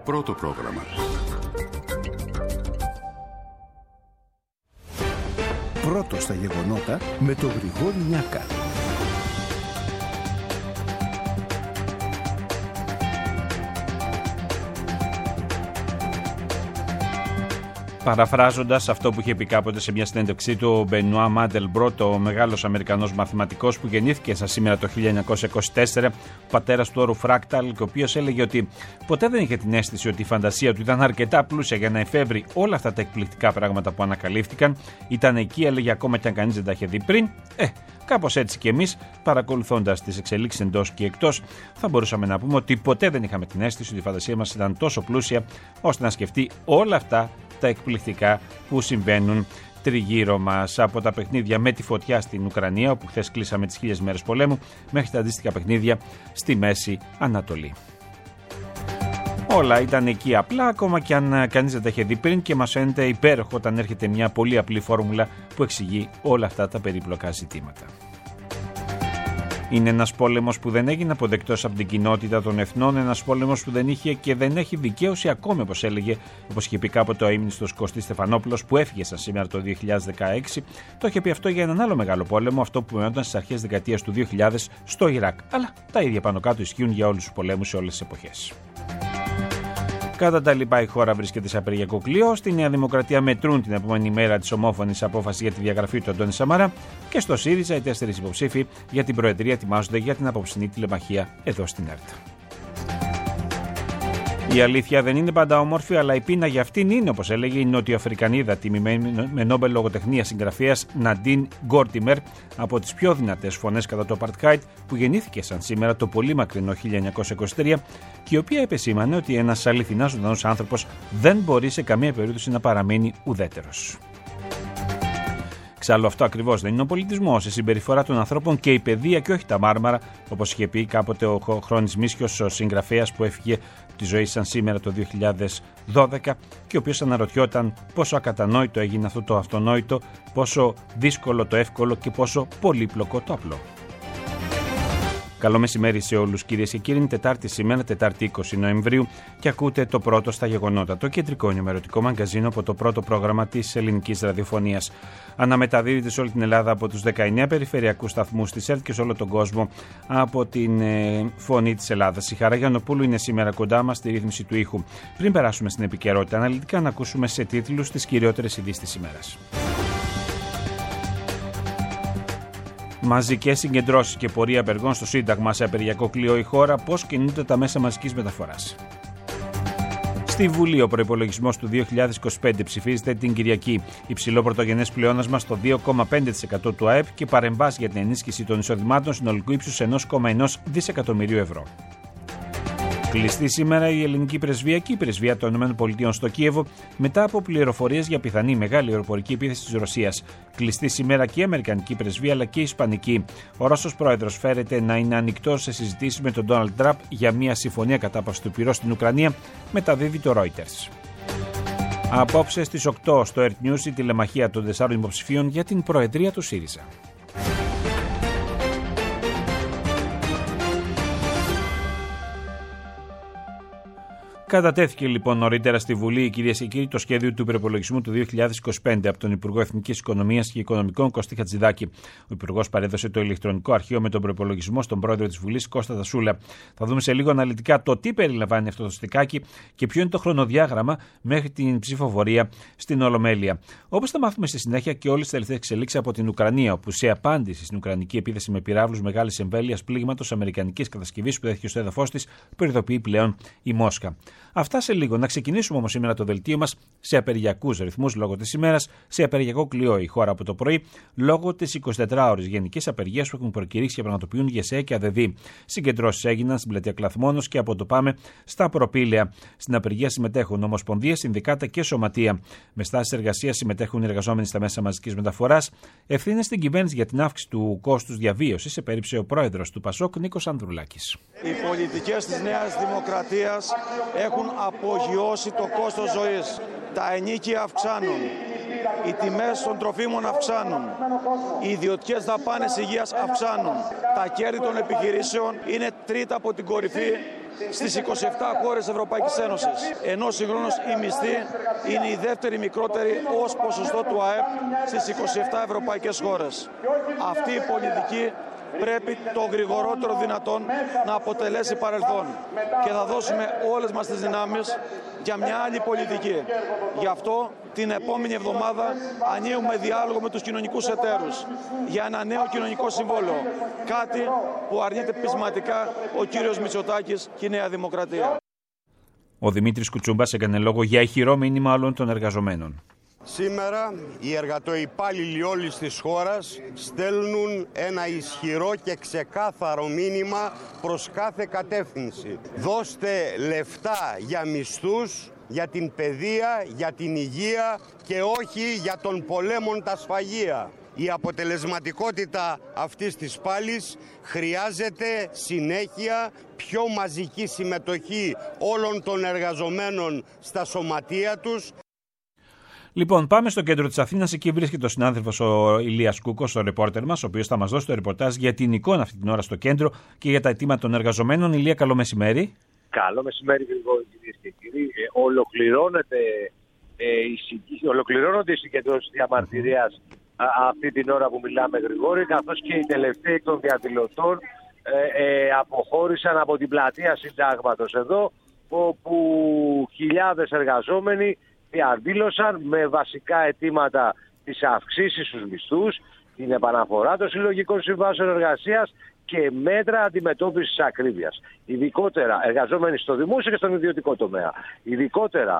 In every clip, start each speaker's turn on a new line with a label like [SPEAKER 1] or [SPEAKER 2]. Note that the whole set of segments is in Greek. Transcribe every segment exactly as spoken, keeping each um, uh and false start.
[SPEAKER 1] Πρώτο πρόγραμμα.
[SPEAKER 2] Πρώτο στα γεγονότα με τον Γρηγόρη Νιάκα.
[SPEAKER 3] Παραφράζοντας αυτό που είχε πει κάποτε σε μια συνέντευξή του ο Μπενουά Μάντελμπροτ, ο μεγάλος Αμερικανός μαθηματικός που γεννήθηκε σαν σήμερα το χίλια εννιακόσια είκοσι τέσσερα, πατέρας του όρου φράκταλ, και ο οποίος έλεγε ότι ποτέ δεν είχε την αίσθηση ότι η φαντασία του ήταν αρκετά πλούσια για να εφεύρει όλα αυτά τα εκπληκτικά πράγματα που ανακαλύφθηκαν. Ήταν εκεί, έλεγε, ακόμα και αν κανείς δεν τα είχε δει πριν. Ε, κάπως έτσι κι εμείς, παρακολουθώντας τις εξελίξεις εντός και εκτός, θα μπορούσαμε να πούμε ότι ποτέ δεν είχαμε την αίσθηση ότι η φαντασία μας ήταν τόσο πλούσια ώστε να σκεφτεί όλα αυτά τα εκπληκτικά που συμβαίνουν τριγύρω μας, από τα παιχνίδια με τη φωτιά στην Ουκρανία, όπου χθες κλείσαμε τις χίλιες μέρες πολέμου, μέχρι τα αντίστοιχα παιχνίδια στη Μέση Ανατολή. Όλα ήταν εκεί απλά, ακόμα και αν κανείς δεν τα είχε δει πριν, και μας φαίνεται υπέροχο όταν έρχεται μια πολύ απλή φόρμουλα που εξηγεί όλα αυτά τα περίπλοκα ζητήματα. Είναι ένας πόλεμος που δεν έγινε αποδεκτός από την κοινότητα των εθνών, ένας πόλεμος που δεν είχε και δεν έχει δικαίωση ακόμη, όπως έλεγε, όπως είχε πει κάποτε ο αείμνηστος Κωστής Στεφανόπουλος, που έφυγε σαν σήμερα το δύο χιλιάδες δεκαέξι. Το είχε πει αυτό για έναν άλλο μεγάλο πόλεμο, αυτό που μενόταν στις αρχές της δεκαετίας του δύο χιλιάδες στο Ιράκ. Αλλά τα ίδια πάνω κάτω ισχύουν για όλους τους πολέμους σε όλες τις εποχές. Κατά τα λοιπά, η χώρα βρίσκεται σε απεργιακό κλειό. Στη Νέα Δημοκρατία μετρούν την επόμενη μέρα της ομόφωνης απόφασης για τη διαγραφή του Αντώνη Σαμαρά, και στο ΣΥΡΙΖΑ οι τέσσερις υποψήφοι για την Προεδρία ετοιμάζονται για την απόψινή τηλεμαχία εδώ στην ΕΡΤ. Η αλήθεια δεν είναι πάντα όμορφη, αλλά η πείνα για αυτήν είναι, όπως έλεγε η Νοτιοαφρικανίδα τιμημένη με Νόμπελ λογοτεχνίας συγγραφέας Ναντίν Γκόρτιμερ, από τις πιο δυνατές φωνές κατά το Απαρτχάιτ, που γεννήθηκε σαν σήμερα το πολύ μακρινό χίλια εννιακόσια είκοσι τρία, και η οποία επεσήμανε ότι ένας αληθινά ζωντανός άνθρωπος δεν μπορεί σε καμία περίπτωση να παραμείνει ουδέτερος. Εξάλλου, αυτό ακριβώς δεν είναι ο πολιτισμός, η συμπεριφορά των ανθρώπων και η παιδεία και όχι τα μάρμαρα, όπως είχε πει κάποτε ο Χρόνης Μίσιος, ο συγγραφέας που έφυγε τη ζωή σαν σήμερα το δύο χιλιάδες δώδεκα, και ο οποίος αναρωτιόταν πόσο ακατανόητο έγινε αυτό το αυτονόητο, πόσο δύσκολο το εύκολο και πόσο πολύπλοκο το απλό. Καλό μεσημέρι σε όλους, κυρίες και κύριοι. Είναι Τετάρτη σήμερα, Τετάρτη είκοσι Νοεμβρίου, και ακούτε το πρώτο στα γεγονότα, το κεντρικό ενημερωτικό μαγκαζίνο από το πρώτο πρόγραμμα της ελληνικής ραδιοφωνίας. Αναμεταδίδεται σε όλη την Ελλάδα από τους δεκαεννέα περιφερειακούς σταθμούς της ΕΡΤ και σε όλο τον κόσμο από την ε, Φωνή της Ελλάδας. Η Χαρά Γιαννοπούλου είναι σήμερα κοντά μας στη ρύθμιση του ήχου. Πριν περάσουμε στην επικαιρότητα, αναλυτικά να ακούσουμε σε τίτλους τις κυριότερες ειδήσεις της ημέρας. Μαζικές συγκεντρώσεις και πορεία απεργών στο Σύνταγμα, σε απεργιακό κλειό η χώρα, πώς κινούνται τα μέσα μαζικής μεταφοράς. Στη Βουλή, ο προϋπολογισμός του δύο χιλιάδες είκοσι πέντε ψηφίζεται την Κυριακή. Υψηλό πρωτογενές πλεόνασμα στο δύο κόμμα πέντε τοις εκατό του ΑΕΠ και παρεμβάσεις για την ενίσχυση των εισοδημάτων συνολικού ύψους ενός κόμμα ένα δισεκατομμυρίου ευρώ. Κλειστή σήμερα η ελληνική πρεσβεία και η πρεσβεία των ΗΠΑ στο Κίεβο, μετά από πληροφορίες για πιθανή μεγάλη αεροπορική επίθεση της Ρωσίας. Κλειστή σήμερα και η αμερικανική πρεσβεία αλλά και η ισπανική. Ο Ρώσος πρόεδρος φέρεται να είναι ανοιχτός σε συζητήσεις με τον Ντόναλντ Τραμπ για μια συμφωνία κατάπαυσης του πυρός στην Ουκρανία, μεταδίδει το Reuters. Απόψε στις οκτώ στο ΕΡΤ News η τηλεμαχία των τεσσάρων υποψηφίων για την Προεδρία του ΣΥΡΙΖΑ. Κατατέθηκε λοιπόν νωρίτερα στη Βουλή, κυρίες και κύριοι, το σχέδιο του προϋπολογισμού του δύο χιλιάδες είκοσι πέντε από τον Υπουργό Εθνικής Οικονομίας και Οικονομικών Κωστή Χατζηδάκη. Ο Υπουργός παρέδωσε το ηλεκτρονικό αρχείο με τον προϋπολογισμό στον πρόεδρο της Βουλής, Κώστα Τασούλα. Θα δούμε σε λίγο αναλυτικά το τι περιλαμβάνει αυτό το στικάκι και ποιο είναι το χρονοδιάγραμμα μέχρι την ψηφοφορία στην Ολομέλεια. Όπως θα μάθουμε στη συνέχεια και όλες τις τελευταίες εξελίξεις από την Ουκρανία, όπου σε απάντηση στην Ουκρανική επίθεση με πυράβλους μεγάλης εμβέλειας πλήγματος αμερικανικής κατασκευής που δέχτηκε στο έδαφος της, προειδοποιεί πλέον η Μόσχα. Αυτά σε λίγο. Να ξεκινήσουμε όμως σήμερα το δελτίο μας σε απεργιακούς ρυθμούς λόγω της ημέρας, σε απεργιακό κλειό η χώρα από το πρωί, λόγω της εικοσιτετράωρης γενικής απεργίας που έχουν προκηρύξει και πραγματοποιούν ΓΕΣΕ και ΑΔΔ. Συγκεντρώσεις έγιναν στην πλατεία Κλαθμόνος και από το Πάμε στα Προπήλαια. Στην απεργία συμμετέχουν ομοσπονδίες, συνδικάτα και σωματεία. Με στάσεις εργασίας συμμετέχουν οι εργαζόμενοι στα μέσα μαζικής μεταφοράς. Ευθύνες στην κυβέρνηση για την αύξηση του κόστους διαβίωσης επέριψε ο πρόεδρος του ΠΑΣΟΚ, Νίκος Ανδρουλάκης.
[SPEAKER 4] Οι πολιτικές της Νέας Δημοκρατίας έχουν απογειώσει το κόστος ζωής. Τα ενοίκια αυξάνουν, οι τιμές των τροφίμων αυξάνουν, οι ιδιωτικές δαπάνες υγείας αυξάνουν, τα κέρδη των επιχειρήσεων είναι τρίτα από την κορυφή στις είκοσι επτά χώρες Ευρωπαϊκής Ένωσης, ενώ συγχρόνως η μισθή είναι η δεύτερη μικρότερη ως ποσοστό του ΑΕΠ στις είκοσι επτά ευρωπαϊκές χώρες. Αυτή η πολιτική πρέπει το γρηγορότερο δυνατόν να αποτελέσει παρελθόν και θα δώσουμε όλες μας τις δυνάμεις για μια άλλη πολιτική. Γι' αυτό την επόμενη εβδομάδα ανοίγουμε διάλογο με τους κοινωνικούς εταίρους για ένα νέο κοινωνικό συμβόλαιο. Κάτι που αρνείται πεισματικά ο κύριος Μητσοτάκης και η Νέα Δημοκρατία.
[SPEAKER 3] Ο Δημήτρης Κουτσούμπας έκανε λόγο για ηχηρό μήνυμα όλων των εργαζομένων.
[SPEAKER 1] Σήμερα οι εργατοϊπάλληλοι όλης της χώρας στέλνουν ένα ισχυρό και ξεκάθαρο μήνυμα προς κάθε κατεύθυνση. Δώστε λεφτά για μισθούς, για την παιδεία, για την υγεία και όχι για τον πολέμον τα σφαγεία. Η αποτελεσματικότητα αυτής της πάλης χρειάζεται συνέχεια, πιο μαζική συμμετοχή όλων των εργαζομένων στα σωματεία τους.
[SPEAKER 3] Λοιπόν, πάμε στο κέντρο της Αθήνας. Εκεί βρίσκεται ο συνάδελφος ο Ηλίας Κούκος, ο ρεπόρτερ μας, ο οποίος θα μας δώσει το ρεπορτάζ για την εικόνα αυτή την ώρα στο κέντρο και για τα αιτήματα των εργαζομένων. Ηλία, καλό μεσημέρι.
[SPEAKER 5] Καλό μεσημέρι, Γρηγόρη, κυρίες και κύριοι. Ε, ολοκληρώνεται, ε, η, ολοκληρώνονται οι συγκεντρώσεις διαμαρτυρίας α, αυτή την ώρα που μιλάμε, Γρηγόρη, καθώς και οι τελευταίοι των διαδηλωτών ε, ε, αποχώρησαν από την πλατεία Συντάγματος εδώ, όπου χιλιάδες εργαζόμενοι διαδήλωσαν με βασικά αιτήματα τις αυξήσεις στους μισθούς, την επαναφορά των συλλογικών συμβάσεων εργασίας και μέτρα αντιμετώπισης ακρίβειας. Ειδικότερα εργαζόμενοι στο δημόσιο και στον ιδιωτικό τομέα. Ειδικότερα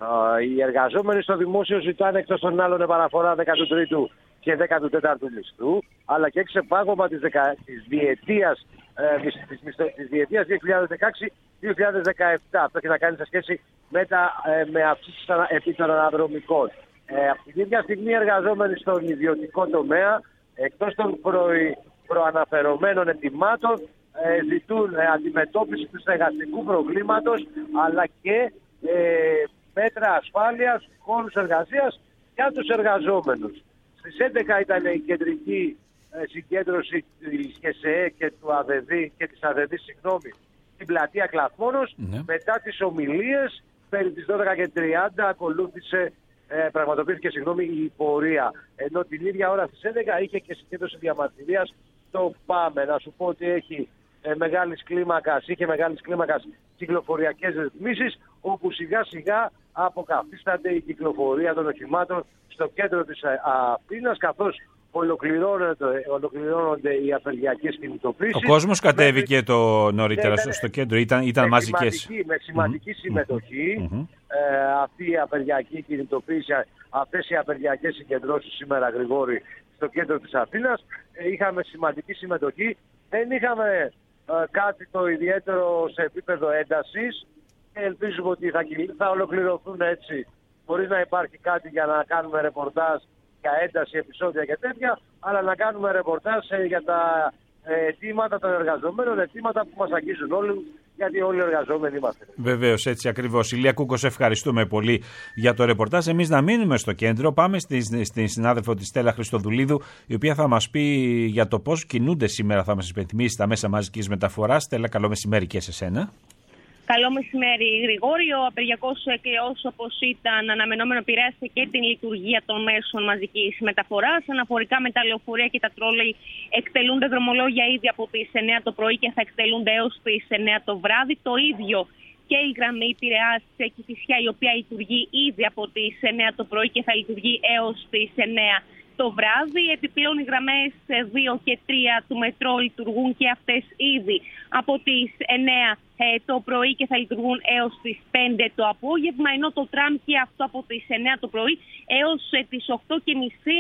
[SPEAKER 5] οι εργαζόμενοι στο δημόσιο ζητάνε εκτός των άλλων επαναφορά δέκατου τρίτου και δέκατου τέταρτου μισθού, αλλά και ξεπάγωμα της, δεκα... της διετίας ε, της, της διετίας δύο χιλιάδες δεκαέξι δύο χιλιάδες δεκαεπτά. Αυτό έχει να κάνει σε σχέση με, τα, ε, με αυξήσεις επί των αναδρομικών. Ε, από την ίδια στιγμή οι εργαζόμενοι στον ιδιωτικό τομέα, εκτός των προ, προαναφερομένων αιτημάτων, ε, ζητούν ε, αντιμετώπιση του στεγαστικού προβλήματος, αλλά και ε, μέτρα ασφάλειας, χώρους εργασίας για τους εργαζόμενους. Στις έντεκα ήταν η κεντρική ε, συγκέντρωση της ΚΕΣΕΕ και του ΑΔΔ και της ΑΔΔ, συγγνώμη, στην πλατεία Κλαθμόνος. Ναι. Μετά τις ομιλίες περί τις δώδεκα και τριάντα ακολούθησε, ε, πραγματοποιήθηκε συγγνώμη, η πορεία. Ενώ την ίδια ώρα στις έντεκα είχε και συγκέντρωση διαμαρτυρίας στο ΠΑΜΕ. Να σου πω ότι έχει ε, μεγάλης κλίμακας, είχε μεγάλης κλίμακας κυκλοφοριακές ρυθμίσεις, όπου σιγά σιγά αποκαθίσταται η κυκλοφορία των οχημάτων στο κέντρο της Αθήνας, καθώς ολοκληρώνονται, ολοκληρώνονται οι απεργιακές κινητοποίησεις.
[SPEAKER 3] Ο κόσμος κατέβηκε το νωρίτερα ναι, ναι, στο κέντρο, ήταν, ήταν με μαζικές.
[SPEAKER 5] Σημαντική, με σημαντική mm-hmm. συμμετοχή mm-hmm. Ε, αυτή η απεργιακή κινητοποίηση, αυτές οι απεργιακές συγκεντρώσεις σήμερα, Γρηγόρη, στο κέντρο της Αθήνας. Ε, είχαμε σημαντική συμμετοχή, δεν είχαμε ε, κάτι το ιδιαίτερο σε επίπεδο έντασης και ελπίζουμε ότι θα, θα ολοκληρωθούν έτσι, χωρίς να υπάρχει κάτι για να κάνουμε ρεπορτάζ για ένταση, επεισόδια και τέτοια, αλλά να κάνουμε ρεπορτάζ για τα αιτήματα των εργαζομένων, αιτήματα που μας αγγίζουν όλους, γιατί όλοι οι εργαζόμενοι είμαστε.
[SPEAKER 3] Βεβαίως, έτσι ακριβώς. Ηλία Κούκο, σε ευχαριστούμε πολύ για το ρεπορτάζ. Εμείς να μείνουμε στο κέντρο. Πάμε στη, στη συνάδελφο της Στέλλα Χριστοδουλίδου, η οποία θα μας πει για το πώς κινούνται σήμερα, θα μας υπενθυμίσει τα μέσα μαζικής μεταφοράς. Στέλλα, καλό μεσημέρι και σε σένα.
[SPEAKER 6] Καλό μεσημέρι, Γρηγόρη. Ο απεργιακός κλεός, όπως ήταν αναμενόμενο, επηρέασε και την λειτουργία των μέσων μαζικής μεταφοράς. Αναφορικά με τα λεωφορεία και τα τρόλεϊ, εκτελούνται δρομολόγια ήδη από τις εννιά το πρωί και θα εκτελούνται έως τις εννιά το βράδυ. Το ίδιο και η γραμμή Πειραιάς Κηφισιά, η οποία λειτουργεί ήδη από τις εννιά το πρωί και θα λειτουργεί έως τις εννιά το βράδυ. Επιπλέον οι γραμμές δύο και τρία του μετρό λειτουργούν και αυτές ήδη από τις εννιά το πρωί και θα λειτουργούν έως τις πέντε το απόγευμα, ενώ το τραμ και αυτό από τις εννιά το πρωί έως τις οκτώ και μισή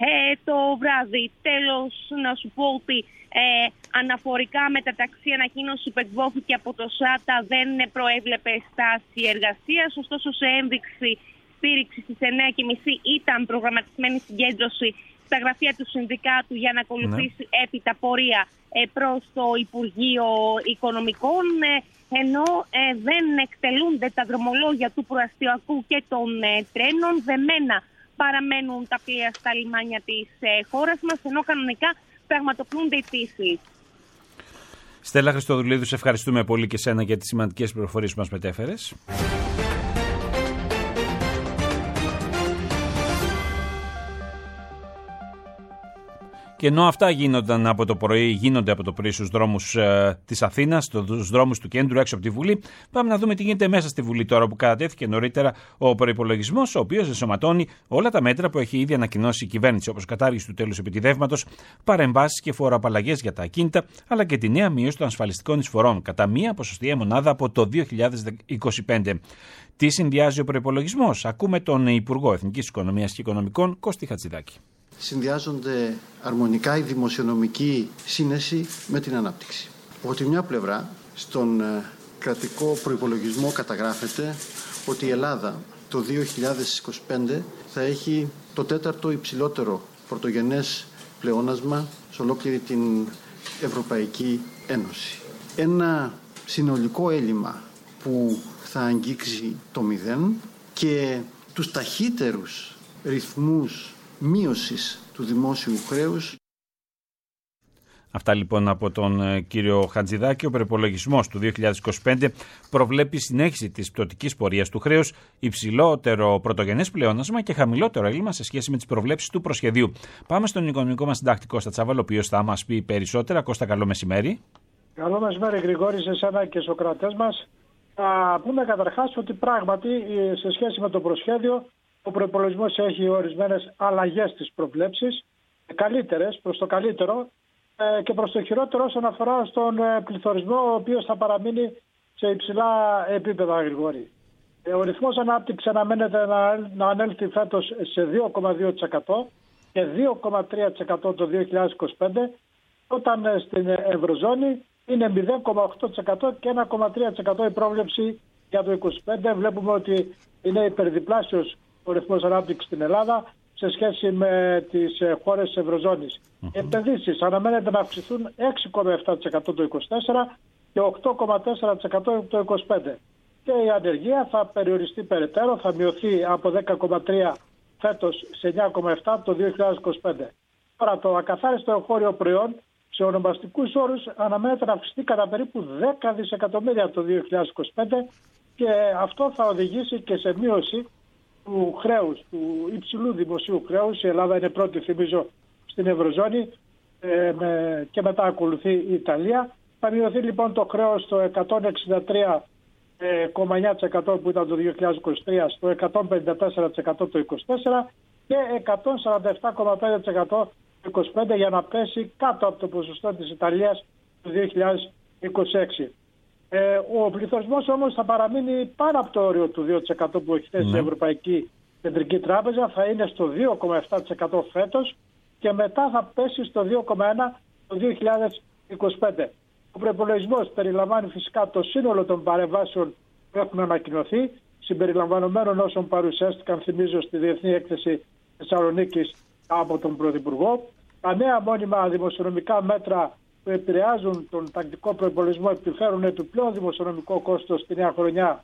[SPEAKER 6] το βράδυ. Τέλος, να σου πω ότι ε, αναφορικά με τα ταξί, ανακοίνωση που εκδόθηκε από το ΣΑΤΑ δεν προέβλεπε στάση εργασίας, ωστόσο σε ένδειξη στήριξη στις εννιά και μισή ήταν προγραμματισμένη συγκέντρωση στα γραφεία του Συνδικάτου για να ακολουθήσει ναι. έπειτα πορεία ε, προς το Υπουργείο Οικονομικών, ε, ενώ ε, δεν εκτελούνται τα δρομολόγια του προαστιακού και των ε, τρένων. Δεμένα παραμένουν τα πλοία στα λιμάνια της ε, χώρας μας, ενώ κανονικά πραγματοποιούνται οι πτήσεις.
[SPEAKER 3] Στέλλα Χριστοδουλίδου, σε ευχαριστούμε πολύ και σένα για τις σημαντικές πληροφορίες που μας μετέφερες. Και ενώ αυτά γίνονταν από το πρωί, γίνονται από το πρωί στους δρόμους ε, της Αθήνας, στους δρόμους του κέντρου έξω από τη Βουλή, πάμε να δούμε τι γίνεται μέσα στη Βουλή τώρα που κατατέθηκε νωρίτερα ο προϋπολογισμός, ο οποίος ενσωματώνει όλα τα μέτρα που έχει ήδη ανακοινώσει η κυβέρνηση, όπως κατάργηση του τέλους επιτιδεύματος, παρεμβάσεις και φοροαπαλλαγές για τα ακίνητα, αλλά και τη νέα μείωση των ασφαλιστικών εισφορών κατά μία ποσοστιαία μονάδα από το δύο χιλιάδες είκοσι πέντε. Τι συνδυάζει ο προϋπολογισμός? Ακούμε τον Υπουργό Εθνικής Οικονομίας και Οικονομικών, Κώστη Χατζηδάκη.
[SPEAKER 7] Συνδυάζονται αρμονικά η δημοσιονομική σύνεση με την ανάπτυξη. Από τη μια πλευρά, στον κρατικό προϋπολογισμό καταγράφεται ότι η Ελλάδα το δύο χιλιάδες είκοσι πέντε θα έχει το τέταρτο υψηλότερο πρωτογενές πλεόνασμα σε ολόκληρη την Ευρωπαϊκή Ένωση. Ένα συνολικό έλλειμμα που θα αγγίξει το μηδέν και τους ταχύτερους ρυθμούς μείωσης του δημόσιου χρέους.
[SPEAKER 3] Αυτά λοιπόν από τον κύριο Χατζηδάκη. Ο προϋπολογισμός του δύο χιλιάδες είκοσι πέντε προβλέπει συνέχιση της πτωτικής πορείας του χρέους, υψηλότερο πρωτογενές πλεόνασμα και χαμηλότερο έλλειμμα σε σχέση με τις προβλέψεις του προσχεδίου. Πάμε στον οικονομικό μας συντάκτη Κώστα Τσάβαλο, ο οποίος θα μας πει περισσότερα. Κώστα, καλό μεσημέρι.
[SPEAKER 8] Καλό μεσημέρι, Γρηγόρη, σε εσένα και στους κρατές μας. Θα πούμε καταρχάς ότι πράγματι σε σχέση με το προσχέδιο ο προϋπολογισμός έχει ορισμένες αλλαγές στις προβλέψεις, καλύτερες προς το καλύτερο και προς το χειρότερο όσον αφορά στον πληθωρισμό, ο οποίος θα παραμείνει σε υψηλά επίπεδα, Γρηγόρη. Ο ρυθμός ανάπτυξης αναμένεται να ανέλθει φέτος σε δύο κόμμα δύο τοις εκατό και δύο κόμμα τρία τοις εκατό το δύο χιλιάδες είκοσι πέντε, όταν στην Ευρωζώνη είναι μηδέν κόμμα οκτώ τοις εκατό και ένα κόμμα τρία τοις εκατό η πρόβλεψη για το είκοσι πέντε. Βλέπουμε ότι είναι υπερδιπλάσιος ο ρυθμός ανάπτυξης στην Ελλάδα σε σχέση με τις χώρες της Ευρωζώνης. Οι επενδύσεις αναμένεται να αυξηθούν έξι κόμμα επτά τοις εκατό το είκοσι τέσσερα και οκτώ κόμμα τέσσερα τοις εκατό το είκοσι πέντε. Και η ανεργία θα περιοριστεί περαιτέρω, θα μειωθεί από δέκα κόμμα τρία φέτος σε εννιά κόμμα επτά το δύο χιλιάδες είκοσι πέντε. Τώρα το ακαθάριστο εγχώριο προϊόν σε ονομαστικούς όρους αναμένεται να αυξηθεί κατά περίπου δέκα δισεκατομμύρια το δύο χιλιάδες είκοσι πέντε και αυτό θα οδηγήσει και σε μείωση του χρέους, του υψηλού δημοσίου χρέους. Η Ελλάδα είναι πρώτη, θυμίζω, στην Ευρωζώνη ε, με, και μετά ακολουθεί η Ιταλία. Θα μειωθεί λοιπόν το χρέος στο εκατόν εξήντα τρία κόμμα εννιά τοις εκατό που ήταν το δύο χιλιάδες είκοσι τρία, στο εκατόν πενήντα τέσσερα τοις εκατό το είκοσι τέσσερα και εκατόν σαράντα επτά κόμμα πέντε τοις εκατό το είκοσι πέντε για να πέσει κάτω από το ποσοστό της Ιταλίας το δύο χιλιάδες είκοσι έξι. Ε, ο πληθωρισμός όμως θα παραμείνει πάνω από το όριο του δύο τοις εκατό που έχει θέσει η Ευρωπαϊκή Κεντρική Τράπεζα, θα είναι στο δύο κόμμα επτά τοις εκατό φέτος και μετά θα πέσει στο δύο κόμμα ένα τοις εκατό το δύο χιλιάδες είκοσι πέντε. Ο προϋπολογισμός περιλαμβάνει φυσικά το σύνολο των παρεμβάσεων που έχουν ανακοινωθεί, συμπεριλαμβανομένων όσων παρουσιάστηκαν, θυμίζω, στη Διεθνή Έκθεση Θεσσαλονίκης από τον Πρωθυπουργό. Τα νέα μόνιμα δημοσιονομικά μέτρα που επηρεάζουν τον τακτικό προϋπολογισμό επιφέρουν επιπλέον δημοσιονομικό κόστος στη νέα χρονιά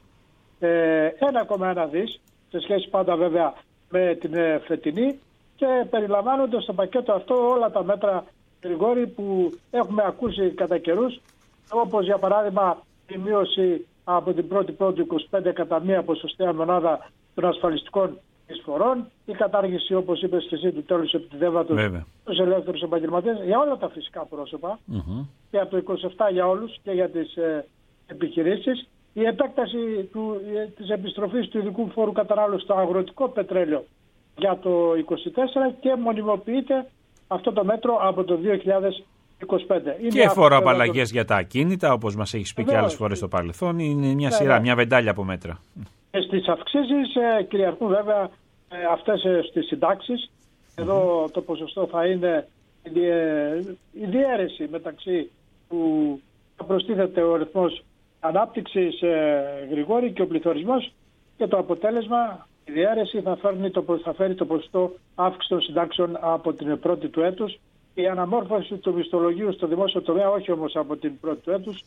[SPEAKER 8] ε, ένα κόμμα ένα δις, σε σχέση πάντα βέβαια με την ε, φετινή, και περιλαμβάνονται στο πακέτο αυτό όλα τα μέτρα, Γρηγόρη, που έχουμε ακούσει κατά καιρούς, όπως για παράδειγμα η μείωση από την πρώτη πρώτη είκοσι πέντε κατά μία ποσοστιαία μονάδα των ασφαλιστικών εισφορών, η κατάργηση, όπως είπες και εσύ, του τέλους επιτιδεύματος στους ελεύθερους επαγγελματίες για όλα τα φυσικά πρόσωπα mm-hmm. και από το είκοσι επτά για όλους και για τις ε, επιχειρήσεις, η επέκταση του, ε, της επιστροφής του ειδικού φόρου κατανάλωσης στο αγροτικό πετρέλαιο για το είκοσι τέσσερα και μονιμοποιείται αυτό το μέτρο από το δύο χιλιάδες είκοσι πέντε. Είναι
[SPEAKER 3] και φοροαπαλλαγές το... για τα ακίνητα, όπως μας έχεις πει και άλλες φορές στο παρελθόν, είναι μια σειρά, ναι, μια βεντάλια από μέτρα. Και
[SPEAKER 8] στις αυξήσεις ε, κυριαρχούν βέβαια ε, αυτές ε, στις συντάξεις. Mm-hmm. Εδώ το ποσοστό θα είναι η, ε, η διαίρεση μεταξύ που θα προστίθεται ο ρυθμός ανάπτυξης, ε, Γρηγόρη, και ο πληθωρισμός, και το αποτέλεσμα, η διαίρεση θα, φέρνει το, θα φέρει το ποσοστό αύξηση των συντάξεων από την πρώτη του έτους. Η αναμόρφωση του μισθολογίου στο δημόσιο τομέα, όχι όμως από την πρώτη του έτους,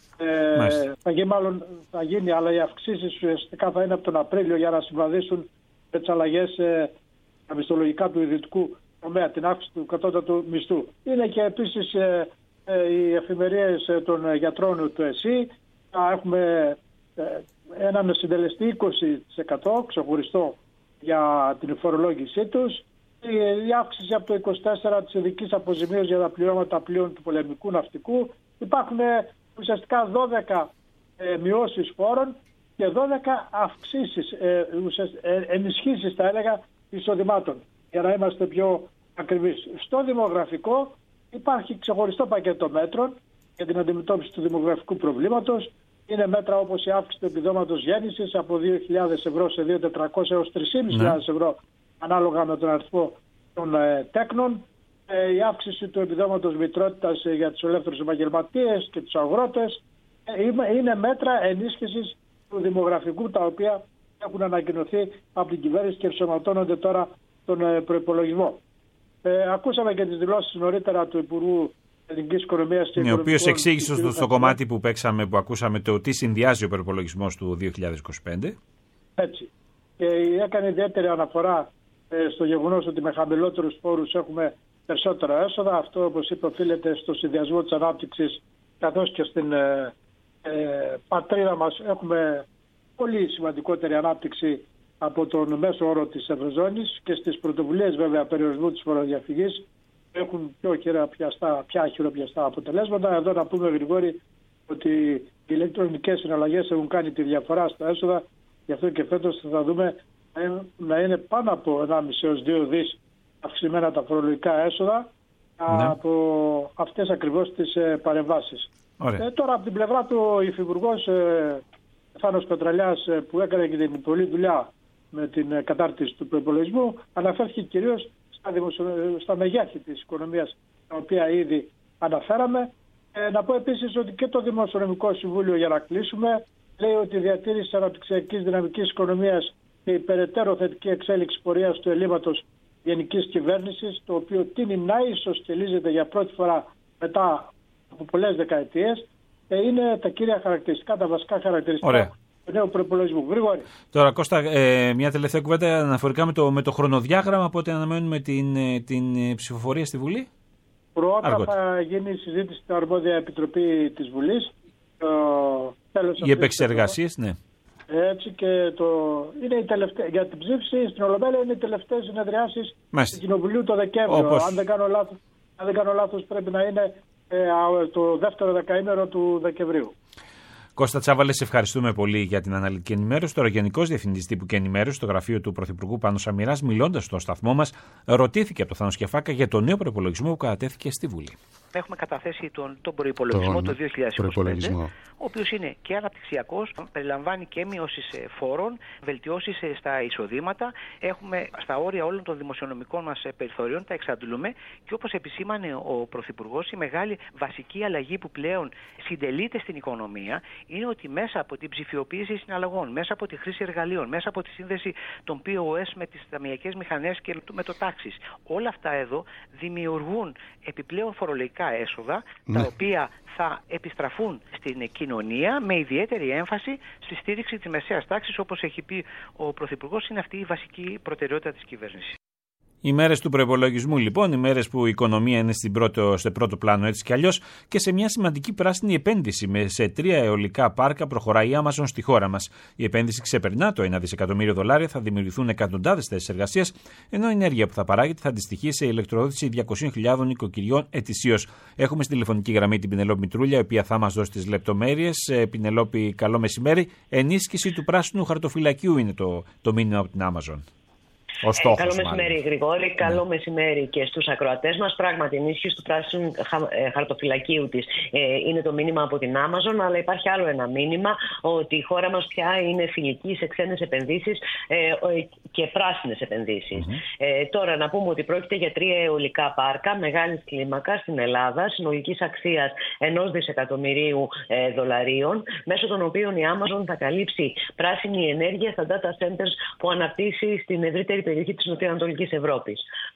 [SPEAKER 8] ε, θα, γίνει, μάλλον, θα γίνει, αλλά οι αυξήσεις ουσιαστικά θα είναι από τον Απρίλιο για να συμβαδίσουν με τις αλλαγές ε, τα μισθολογικά του ιδιωτικού τομέα, την αύξηση του κατώτατου μισθού. Είναι και επίσης ε, οι εφημερίες των γιατρών του ΕΣΥ. Έχουμε έναν συντελεστή είκοσι τοις εκατό ξεχωριστό για την φορολόγησή τους. Η αύξηση από το είκοσι τέσσερα τοις εκατό της ειδικής αποζημίωσης για τα πληρώματα πλοίων του πολεμικού ναυτικού. Υπάρχουν ουσιαστικά δώδεκα ε, μειώσεις φόρων και δώδεκα αυξήσεις, ε, ε, ενισχύσεις θα έλεγα εισοδημάτων, για να είμαστε πιο ακριβείς. Στο δημογραφικό υπάρχει ξεχωριστό πακέτο μέτρων για την αντιμετώπιση του δημογραφικού προβλήματος. Είναι μέτρα όπως η αύξηση του επιδόματος γέννησης από δύο χιλιάδες ευρώ σε δύο χιλιάδες τετρακόσια έως τρεις χιλιάδες πεντακόσια ευρώ ανάλογα με τον αριθμό των ε, τέκνων. Ε, η αύξηση του επιδόματος μητρότητας ε, για τους ελεύθερους επαγγελματίες και τους αγρότες. Ε, είναι μέτρα ενίσχυσης του δημογραφικού, τα οποία έχουν ανακοινωθεί από την κυβέρνηση και ενσωματώνονται τώρα στον ε, προϋπολογισμό. Ε, ακούσαμε και τις δηλώσεις νωρίτερα του Υπουργού Ελληνικής Οικονομίας και
[SPEAKER 3] ο οποίος εξήγησε στο, στο κομμάτι που παίξαμε, που ακούσαμε, το τι συνδυάζει ο προϋπολογισμός του δύο χιλιάδες είκοσι πέντε.
[SPEAKER 8] Έτσι. Και έκανε ιδιαίτερη αναφορά ε, στο γεγονός ότι με χαμηλότερους φόρους έχουμε περισσότερα έσοδα. Αυτό, όπως είπε, οφείλεται στο συνδυασμό της ανάπτυξης, καθώς και στην ε, ε, πατρίδα μας έχουμε πολύ σημαντικότερη ανάπτυξη από τον μέσο όρο της Ευρωζώνης, και στις πρωτοβουλίες βέβαια περιορισμού της φοροδιαφυγής έχουν πιο χειροπιαστά, πια χειροπιαστά αποτελέσματα. Εδώ να πούμε, Γρηγόρη, ότι οι ηλεκτρονικές συναλλαγές έχουν κάνει τη διαφορά στα έσοδα, γι' αυτό και φέτος θα δούμε να είναι πάνω από ενάμιση έως δύο δις αυξημένα τα φορολογικά έσοδα, ναι, από αυτές ακριβώς τις παρεμβάσεις. Ε, τώρα από την πλευρά του ο Υφυπουργός ε, Θάνος Πετραλιάς, ε, που έκανε και την πολλή δουλειά με την ε, κατάρτιση του προϋπολογισμού, αναφέρθηκε κυρίως στα, δημοσιο... στα μεγέθη της οικονομίας, τα οποία ήδη αναφέραμε. Ε, να πω επίσης ότι και το Δημοσιονομικό Συμβούλιο, για να κλείσουμε, λέει ότι η διατήρηση της αναπτυξιακής δυναμικής οικονομίας και η περαιτέρω θετική εξέλιξη πορείας του ελλείμματος γενικής κυβέρνησης, το οποίο τείνει να ισοσκελίζεται για πρώτη φορά μετά από πολλές δεκαετίες, είναι τα κύρια χαρακτηριστικά, τα βασικά χαρακτηριστικά Ωραία. του νέου προϋπολογισμού. Γρήγορη.
[SPEAKER 3] Τώρα, Κώστα, ε, μια τελευταία κουβέντα αναφορικά με το, με το χρονοδιάγραμμα, πότε αναμένουμε την, την ψηφοφορία στη Βουλή.
[SPEAKER 8] Πρώτα Αργότερα. θα γίνει η συζήτηση στην αρμόδια επιτροπή της Βουλής.
[SPEAKER 3] Οι επεξεργασίες, ναι.
[SPEAKER 8] Έτσι, και το... είναι η τελευταία... για την ψήφιση στην Ολομέλεια είναι οι τελευταίες συνεδριάσεις του Κοινοβουλίου το Δεκέμβριο. Όπως... Αν δεν κάνω λάθος, αν δεν κάνω λάθος πρέπει να είναι ε, το δεύτερο δεκαήμερο του Δεκεμβρίου.
[SPEAKER 3] Κώστα Τσάβαλε, σε ευχαριστούμε πολύ για την αναλυτική ενημέρωση. Τώρα, Γενικός Διευθυντής Τύπου και Ενημέρωση στο γραφείο του Πρωθυπουργού Πάνος Σαμυράς, μιλώντας στο σταθμό μας, ρωτήθηκε από τον Θάνο Σκιαφάκα για το νέο προϋπολογισμό που κατατέθηκε στη Βουλή.
[SPEAKER 9] Έχουμε καταθέσει τον, τον προϋπολογισμό τον το δύο χιλιάδες είκοσι πέντε, ο οποίος είναι και αναπτυξιακός, περιλαμβάνει και μειώσεις φόρων, βελτιώσεις στα εισοδήματα. Έχουμε στα όρια όλων των δημοσιονομικών μας περιθωριών, τα εξαντλούμε, και όπως επισήμανε ο Πρωθυπουργός, η μεγάλη βασική αλλαγή που πλέον συντελείται στην οικονομία είναι ότι μέσα από την ψηφιοποίηση συναλλαγών, μέσα από τη χρήση εργαλείων, μέσα από τη σύνδεση των πι ο ες με τις ταμειακές μηχανές και με το τάξις, όλα αυτά εδώ δημιουργούν επιπλέον φορολογικά έσοδα, ναι, τα οποία θα επιστραφούν στην κοινωνία με ιδιαίτερη έμφαση στη στήριξη της μεσαίας τάξης, όπως έχει πει ο Πρωθυπουργός, είναι αυτή η βασική προτεραιότητα της κυβέρνησης.
[SPEAKER 3] Οι μέρες του προϋπολογισμού, λοιπόν, οι μέρες που η οικονομία είναι στην πρώτο, στο πρώτο πλάνο έτσι κι αλλιώς, και σε μια σημαντική πράσινη επένδυση. Σε τρία αιωλικά πάρκα προχωράει η Amazon στη χώρα μας. Η επένδυση ξεπερνά το ένα δισεκατομμύριο δολάρια, θα δημιουργηθούν εκατοντάδες θέσεις εργασίας, ενώ η ενέργεια που θα παράγεται θα αντιστοιχεί σε ηλεκτροδότηση διακοσίων χιλιάδων οικοκυριών ετησίως. Έχουμε στη τηλεφωνική γραμμή την Πινελόπη Μητρούλια, η οποία θα μας δώσει τις λεπτομέρειες. Πινελόπη, καλό μεσημέρι. Ενίσχυση του πράσινου χαρτοφυλακίου είναι το, το μήνυμα από την Amazon. Στόχος,
[SPEAKER 10] καλό μεσημέρι, μάλλον. Γρηγόρη. Καλό ναι. μεσημέρι και στους ακροατές μας. Πράγματι, η ενίσχυση του πράσινου χαρτοφυλακίου της ε, είναι το μήνυμα από την Amazon, αλλά υπάρχει άλλο ένα μήνυμα, ότι η χώρα μας πια είναι φιλική σε ξένες επενδύσεις ε, και πράσινες επενδύσεις. Mm-hmm. Ε, τώρα, να πούμε ότι πρόκειται για τρία αιωλικά πάρκα μεγάλης κλίμακας στην Ελλάδα, συνολικής αξίας ενός δισεκατομμυρίου ε, δολαρίων, μέσω των οποίων η Amazon θα καλύψει πράσινη ενέργεια στα data centers που αναπτύσσει στην ευρύτερη περιοχή της Νοτιοανατολικής Ευρώπης.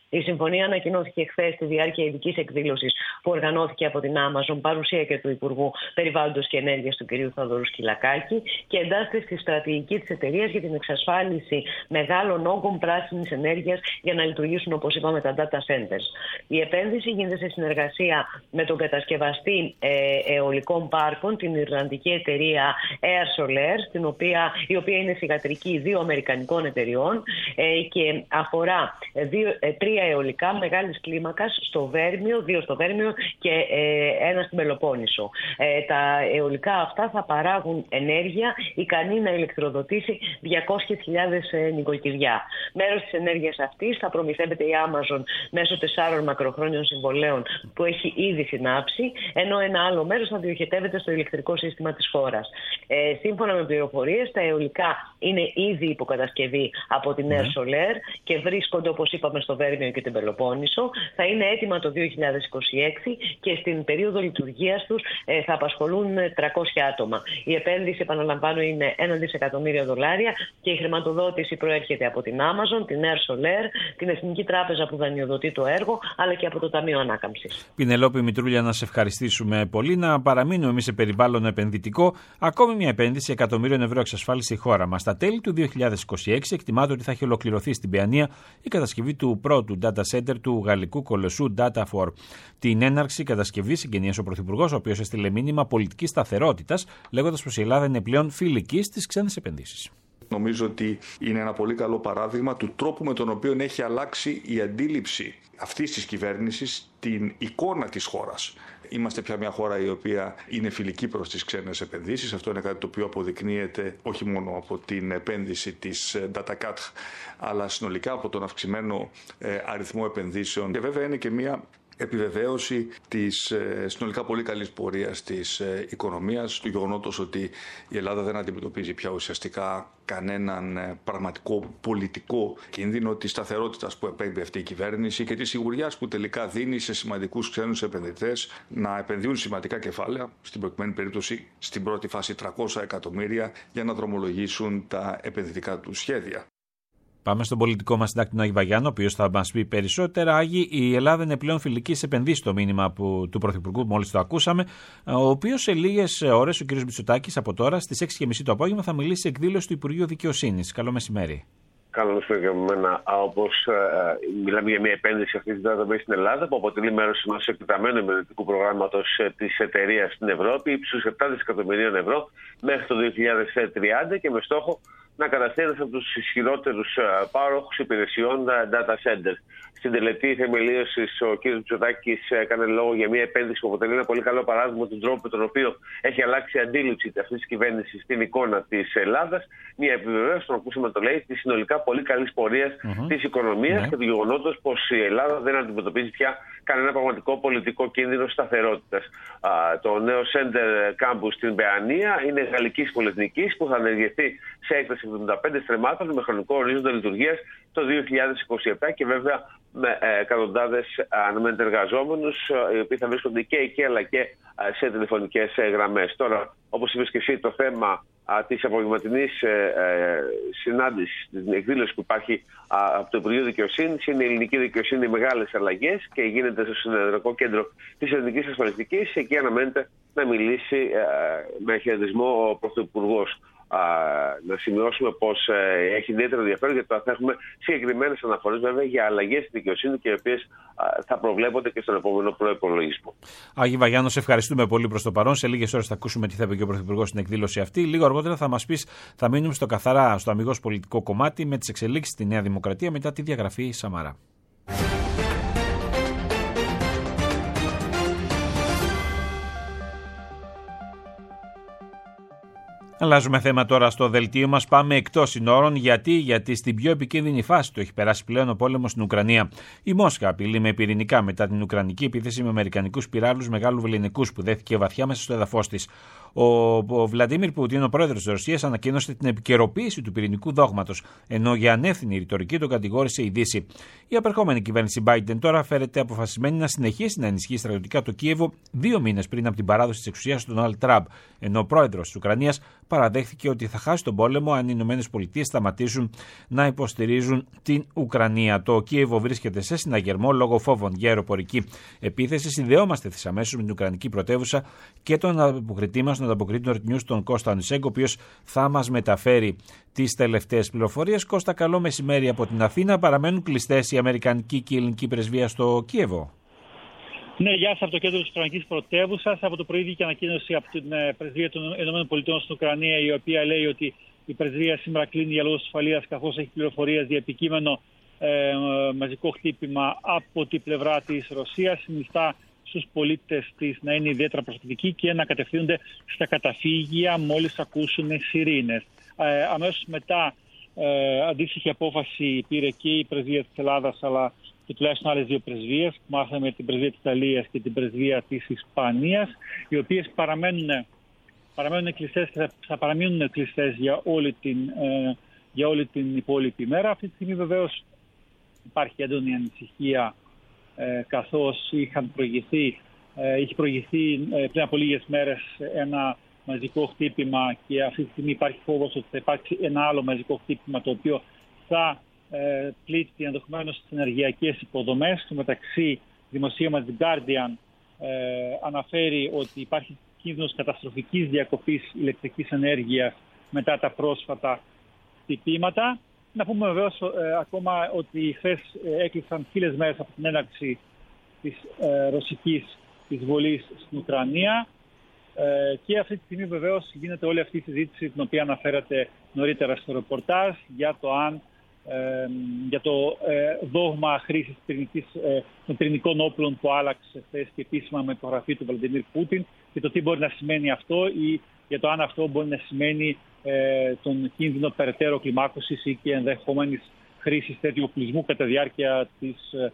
[SPEAKER 10] Η συμφωνία ανακοινώθηκε χθες στη διάρκεια ειδικής εκδήλωσης που οργανώθηκε από την Amazon, παρουσία και του Υπουργού Περιβάλλοντος και Ενέργειας του κ. Θοδωρού Σκυλακάκη, και εντάσσεται στη στρατηγική της εταιρείας για την εξασφάλιση μεγάλων όγκων πράσινης ενέργειας για να λειτουργήσουν, όπως είπαμε, τα data centers. Η επένδυση γίνεται σε συνεργασία με τον κατασκευαστή ε, αιωλικών πάρκων, την ιρλανδική εταιρεία Air Solar, την οποία, η οποία είναι θυγατρική δύο αμερικανικών εταιριών ε, και αφορά δύο, ε, τρία αιωλικά μεγάλης κλίμακας στο Βέρμιο, δύο στο Βέρμιο και ε, ένα στην Πελοπόννησο. Ε, τα αιωλικά αυτά θα παράγουν ενέργεια ικανή να ηλεκτροδοτήσει διακόσιες χιλιάδες ε, νοικοκυριά. Μέρος της ενέργειας αυτής θα προμηθεύεται η Amazon μέσω τεσσάρων μακροχρόνιων συμβολέων που έχει ήδη συνάψει, ενώ ένα άλλο μέρος θα διοχετεύεται στο ηλεκτρικό σύστημα της χώρας. Ε, σύμφωνα με πληροφορίες, τα αιωλικά είναι ήδη υποκατασκευή από την Air Solar και βρίσκονται, όπως είπαμε, στο Βέρμιο και την Πελοπόννησο. Θα είναι έτοιμα το δύο χιλιάδες είκοσι έξι και στην περίοδο λειτουργίας τους ε, θα απασχολούν τριακόσια άτομα. Η επένδυση, επαναλαμβάνω, είναι ένα δισεκατομμύριο δολάρια και η χρηματοδότηση προέρχεται από την Amazon, την Air Solar, την Εθνική Τράπεζα που δανειοδοτεί το έργο, αλλά και από το Ταμείο Ανάκαμψης.
[SPEAKER 3] Πινελόπη Μητρούλια, να σε ευχαριστήσουμε πολύ. Να παραμείνουμε εμείς σε περιβάλλον επενδυτικό. Ακόμη μια επένδυση εκατομμύριων ευρώ εξασφάλισε η χώρα μας. Στα τέλη του δύο χιλιάδες είκοσι έξι εκτιμάται ότι θα έχει ολοκληρωθεί στην Παιανία η κατασκευή του πρώτου data center του γαλλικού κολοσσού Datafor. Την έναρξη κατασκευή συγκενίασε ο Πρωθυπουργός, ο οποίος έστειλε μήνυμα πολιτικής σταθερότητας, λέγοντας πως η Ελλάδα είναι πλέον φιλική στις ξένες επενδύσεις.
[SPEAKER 11] Νομίζω ότι είναι ένα πολύ καλό παράδειγμα του τρόπου με τον οποίο έχει αλλάξει η αντίληψη αυτής της κυβέρνησης, την εικόνα της χώρας. Είμαστε πια μια χώρα η οποία είναι φιλική προς τις ξένες επενδύσεις. Αυτό είναι κάτι το οποίο αποδεικνύεται όχι μόνο από την επένδυση της DataCat, αλλά συνολικά από τον αυξημένο αριθμό επενδύσεων. Και βέβαια είναι και μια επιβεβαίωση της ε, συνολικά πολύ καλής πορείας της ε, οικονομίας, του γεγονότος ότι η Ελλάδα δεν αντιμετωπίζει πια ουσιαστικά κανέναν ε, πραγματικό πολιτικό κίνδυνο, της σταθερότητας που επέμπει αυτή η κυβέρνηση και της σιγουριάς που τελικά δίνει σε σημαντικούς ξένους επενδυτές να επενδύουν σημαντικά κεφάλαια, στην προκειμένη περίπτωση στην πρώτη φάση τριακόσια εκατομμύρια, για να δρομολογήσουν τα επενδυτικά τους σχέδια.
[SPEAKER 3] Πάμε στον πολιτικό μας συντάκτη, τον Άγη Βαγιάννο, ο οποίος θα μας πει περισσότερα. Άγη, η Ελλάδα είναι πλέον φιλική σε επενδύσεις, το μήνυμα που, του Πρωθυπουργού, μόλις το ακούσαμε, ο οποίος σε λίγες ώρες, ο κ. Μητσοτάκης, από τώρα στις έξι και μισή το απόγευμα, θα μιλήσει σε εκδήλωση του Υπουργείου Δικαιοσύνης. Καλό μεσημέρι.
[SPEAKER 12] Καλό μεσημέρι για μένα. Όπως ε, μιλάμε για μια επένδυση αυτή τη database στην Ελλάδα, που αποτελεί μέρος ενός εκτεταμένου επενδυτικού προγράμματος ε, της εταιρείας στην Ευρώπη, ύψους επτά δισεκατομμυρίων ευρώ μέχρι το δύο χιλιάδες τριάντα και με στόχο να καταστεί ένας από τους ισχυρότερους πάροχους υπηρεσιών data center. Στην τελετή θεμελίωσης ο κ. Μητσοτάκης έκανε λόγο για μια επένδυση που αποτελεί ένα πολύ καλό παράδειγμα του τρόπου με τον οποίο έχει αλλάξει η αντίληψη αυτής της κυβέρνησης στην εικόνα της Ελλάδας. Μια επιβεβαίωση, τον ακούσαμε το λέει, της συνολικά πολύ καλής πορείας mm-hmm. της οικονομίας mm-hmm. και του γεγονότος πως η Ελλάδα δεν αντιμετωπίζει πια κανένα πραγματικό πολιτικό κίνδυνο σταθερότητας. Το νέο Center Campus στην Παιανία είναι γαλλικής πολυεθνικής που θα ενεργηθεί σε έκταση εβδομήντα πέντε στρεμμάτων με χρονικό ορίζοντα λειτουργίας το δύο χιλιάδες είκοσι επτά και βέβαια με εκατοντάδες αναμένεται εργαζόμενους, οι οποίοι θα βρίσκονται και εκεί αλλά και σε τηλεφωνικές γραμμές. Τώρα, όπως είπες και εσύ, το θέμα της απογευματινής συνάντησης, την εκδήλωση που υπάρχει από το Υπουργείο Δικαιοσύνης, είναι η ελληνική δικαιοσύνη, μεγάλες αλλαγές και γίνεται στο συνεδρικό κέντρο της Εθνικής Ασφαλιστικής. Εκεί αναμένεται να μιλήσει με χαιρετισμό ο Πρωθυπουργός. Να σημειώσουμε πως έχει ιδιαίτερο ενδιαφέρον, γιατί θα έχουμε συγκεκριμένες αναφορές βέβαια για αλλαγές στη δικαιοσύνη και οι οποίες θα προβλέπονται και στον επόμενο προϋπολογισμό.
[SPEAKER 3] Άγη Βαγιάννο, σε ευχαριστούμε πολύ προς το παρόν. Σε λίγες ώρες θα ακούσουμε τι θα είπε και ο Πρωθυπουργός στην εκδήλωση αυτή. Λίγο αργότερα θα μας πεις, θα μείνουμε στο καθαρά, στο αμιγώς πολιτικό κομμάτι με τις εξελίξεις στη Νέα Δημοκρατία μετά τη διαγραφή Σαμαρά. Αλλάζουμε θέμα τώρα στο δελτίο μας. Πάμε εκτός συνόρων. Γιατί? Γιατί στην πιο επικίνδυνη φάση του έχει περάσει πλέον ο πόλεμος στην Ουκρανία. Η Μόσχα απειλεί με πυρηνικά μετά την Ουκρανική επίθεση με αμερικανικούς πυράλους μεγάλου βεληνικούς που δέθηκε βαθιά μέσα στο έδαφος της. Ο, ο Βλαντίμιρ Πούτιν, ο πρόεδρος της Ρωσίας, ανακοίνωσε την επικαιροποίηση του πυρηνικού δόγματος, ενώ για ανεύθυνη ρητορική τον κατηγόρησε η Δύση. Η απερχόμενη κυβέρνηση Biden τώρα φέρεται αποφασισμένη να συνεχίσει να ενισχύει στρατιωτικά το Κίεβο δύο μήνες πριν από την παράδοση της εξουσίας του Ντόναλντ Τραμπ, ενώ ο πρόεδρος της Ουκρανίας παραδέχθηκε ότι θα χάσει τον πόλεμο αν οι Ηνωμένες Πολιτείες σταματήσουν να υποστηρίζουν την Ουκρανία. Το Κίεβο βρίσκεται σε συναγερμό λόγω φόβων για αεροπορική επίθεση. Συνδεόμαστε ευθύς αμέσως με την Ουκρανική πρωτεύουσα και τον ανταποκριτή μας, τον ανταποκριτή του News, τον Κώστα Ονισέγκο, ο οποίος θα μας μεταφέρει τις τελευταίες πληροφορίες. Κώστα, καλό μεσημέρι από την Αθήνα. Παραμένουν κλειστές η Αμερικανική και η Ελληνική πρεσβεία στο Κίεβο.
[SPEAKER 13] Ναι, γεια σας από το κέντρο της Ουκρανικής πρωτεύουσας. Από το πρωί βγήκε ανακοίνωση από την πρεσβεία των ΗΠΑ στην Ουκρανία, η οποία λέει ότι η πρεσβεία σήμερα κλείνει για λόγους ασφαλείας, καθώς έχει πληροφορίες για επικείμενο ε, μαζικό χτύπημα από την πλευρά της Ρωσίας. Συνιστά στους πολίτες της να είναι ιδιαίτερα προσεκτικοί και να κατευθύνονται στα καταφύγια μόλις ακούσουν σιρήνες. Ε, αμέσως μετά ε, αντίστοιχη απόφαση πήρε και η πρεσβεία της Ελλάδας, αλλά και τουλάχιστον άλλες δύο πρεσβείες, μάθαμε την πρεσβεία της Ιταλίας και την πρεσβεία της Ισπανίας, οι οποίες παραμένουν, παραμένουν κλειστές και θα, θα παραμείνουν κλειστές για όλη την, ε, για όλη την υπόλοιπη μέρα. Αυτή τη στιγμή βεβαίως υπάρχει έντονη ανησυχία, ε, καθώς είχαν προηγηθεί, ε, είχε προηγηθεί ε, πριν από λίγες μέρες ένα μαζικό χτύπημα και αυτή τη στιγμή υπάρχει φόβος ότι θα υπάρξει ένα άλλο μαζικό χτύπημα, το οποίο θα ε, πλήττει ενδεχομένως τις ενεργειακές υποδομές. Στο μεταξύ, δημοσίευμα της Guardian ε, αναφέρει ότι υπάρχει κίνδυνος καταστροφικής διακοπής ηλεκτρικής ενέργειας μετά τα πρόσφατα χτυπήματα. Να πούμε βεβαίως ε, ακόμα ότι χθες ε, έκλεισαν χίλιες μέρες από την έναρξη της ε, ρωσικής εισβολής στην Ουκρανία. Ε, και αυτή τη στιγμή βεβαίως γίνεται όλη αυτή η συζήτηση την οποία αναφέρατε νωρίτερα στο ρεπορτάζ για το αν ε, για το ε, δόγμα χρήσης ε, των πυρηνικών όπλων που άλλαξε χθες και επίσημα με το γραφείο του Βλαντιμίρ Πούτιν, και το τι μπορεί να σημαίνει αυτό ή για το αν αυτό μπορεί να σημαίνει ε, τον κίνδυνο περαιτέρω κλιμάκωσης ή και ενδεχόμενης χρήσης τέτοιου οπλισμού κατά διάρκεια της ε,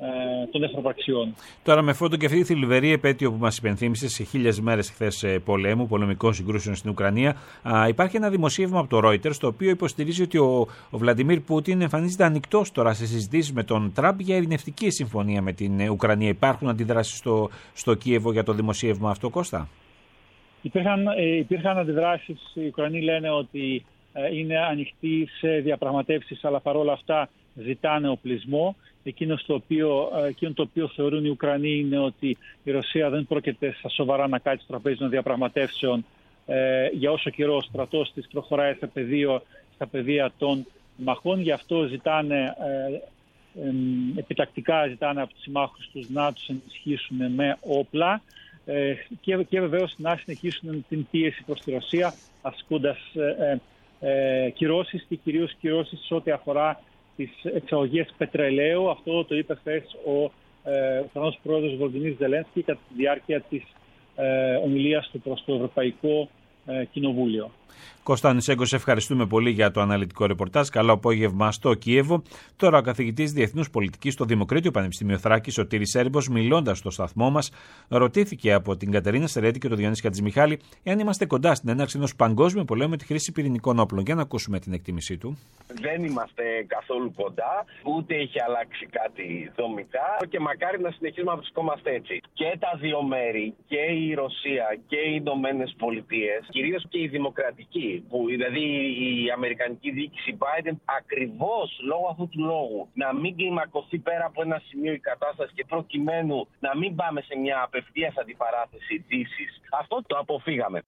[SPEAKER 13] των εχθροπραξιών.
[SPEAKER 3] Τώρα, με φόντο και αυτή τη θλιβερή επέτειο που μας υπενθύμισε σε χίλιες μέρες χθες πολέμου, πολεμικών συγκρούσεων στην Ουκρανία, α, υπάρχει ένα δημοσίευμα από το Reuters, το οποίο υποστηρίζει ότι ο, ο Βλαντιμίρ Πούτιν εμφανίζεται ανοιχτός τώρα σε συζητήσεις με τον Τραμπ για ειρηνευτική συμφωνία με την Ουκρανία. Υπάρχουν αντιδράσεις στο, στο Κίεβο για το δημοσίευμα αυτό, Κώστα?
[SPEAKER 13] Υπήρχαν, ε, υπήρχαν αντιδράσεις. Οι Ουκρανοί λένε ότι ε, είναι ανοιχτοί σε διαπραγματεύσεις, αλλά παρόλα αυτά ζητάνε οπλισμό. Εκείνο το οποίο, εκείνο το οποίο θεωρούν οι Ουκρανοί είναι ότι η Ρωσία δεν πρόκειται στα σοβαρά να κάτσει στο τραπέζι των διαπραγματεύσεων ε, για όσο καιρό ο στρατός της προχωράει στα πεδία, στα πεδία των μαχών. Γι' αυτό ζητάνε, ε, ε, επιτακτικά ζητάνε από τους συμμάχους τους να τους ενισχύσουν με όπλα ε, και, και βεβαίως να συνεχίσουν την πίεση προς τη Ρωσία, ασκώντας ε, ε, ε, κυρώσεις και κυρίως κυρώσεις σε ό,τι αφορά τις εξαγωγές πετρελαίου. Αυτό το είπε χθες ο ε, Ουκρανός πρόεδρος Βολοντιμίρ Ζελένσκι κατά τη διάρκεια της ε, ομιλίας του προς το Ευρωπαϊκό ε, Κοινοβούλιο.
[SPEAKER 3] Κώστα Ονισέγκο, σε ευχαριστούμε πολύ για το αναλυτικό ρεπορτάζ. Καλό απόγευμα στο Κίεβο. Τώρα, ο καθηγητής Διεθνούς Πολιτικής στο Δημοκρίτιο Πανεπιστήμιο Θράκης, ο Σωτήρης Έρμπος, μιλώντας στο σταθμό μας, ρωτήθηκε από την Κατερίνα Στερέτη και τον Διονύση Χατζημιχάλη εάν είμαστε κοντά στην έναρξη ενός παγκόσμιου πολέμου με τη χρήση πυρηνικών όπλων. Για να ακούσουμε την εκτίμησή του.
[SPEAKER 14] Δεν είμαστε καθόλου κοντά, ούτε έχει αλλάξει κάτι δομικά και μακάρι να συνεχίσουμε να βρισκόμαστε έτσι. Και τα δύο μέρη, και η Ρωσία και οι Ηνωμένες Πολιτείες, κυρίως και η Δημοκρατική, που δηλαδή η Αμερικανική διοίκηση Biden, ακριβώς λόγω αυτού του λόγου να μην κλιμακωθεί πέρα από ένα σημείο η κατάσταση και προκειμένου να μην πάμε σε μια απευθείας αντιπαράθεση Δύσης, αυτό το αποφύγαμε.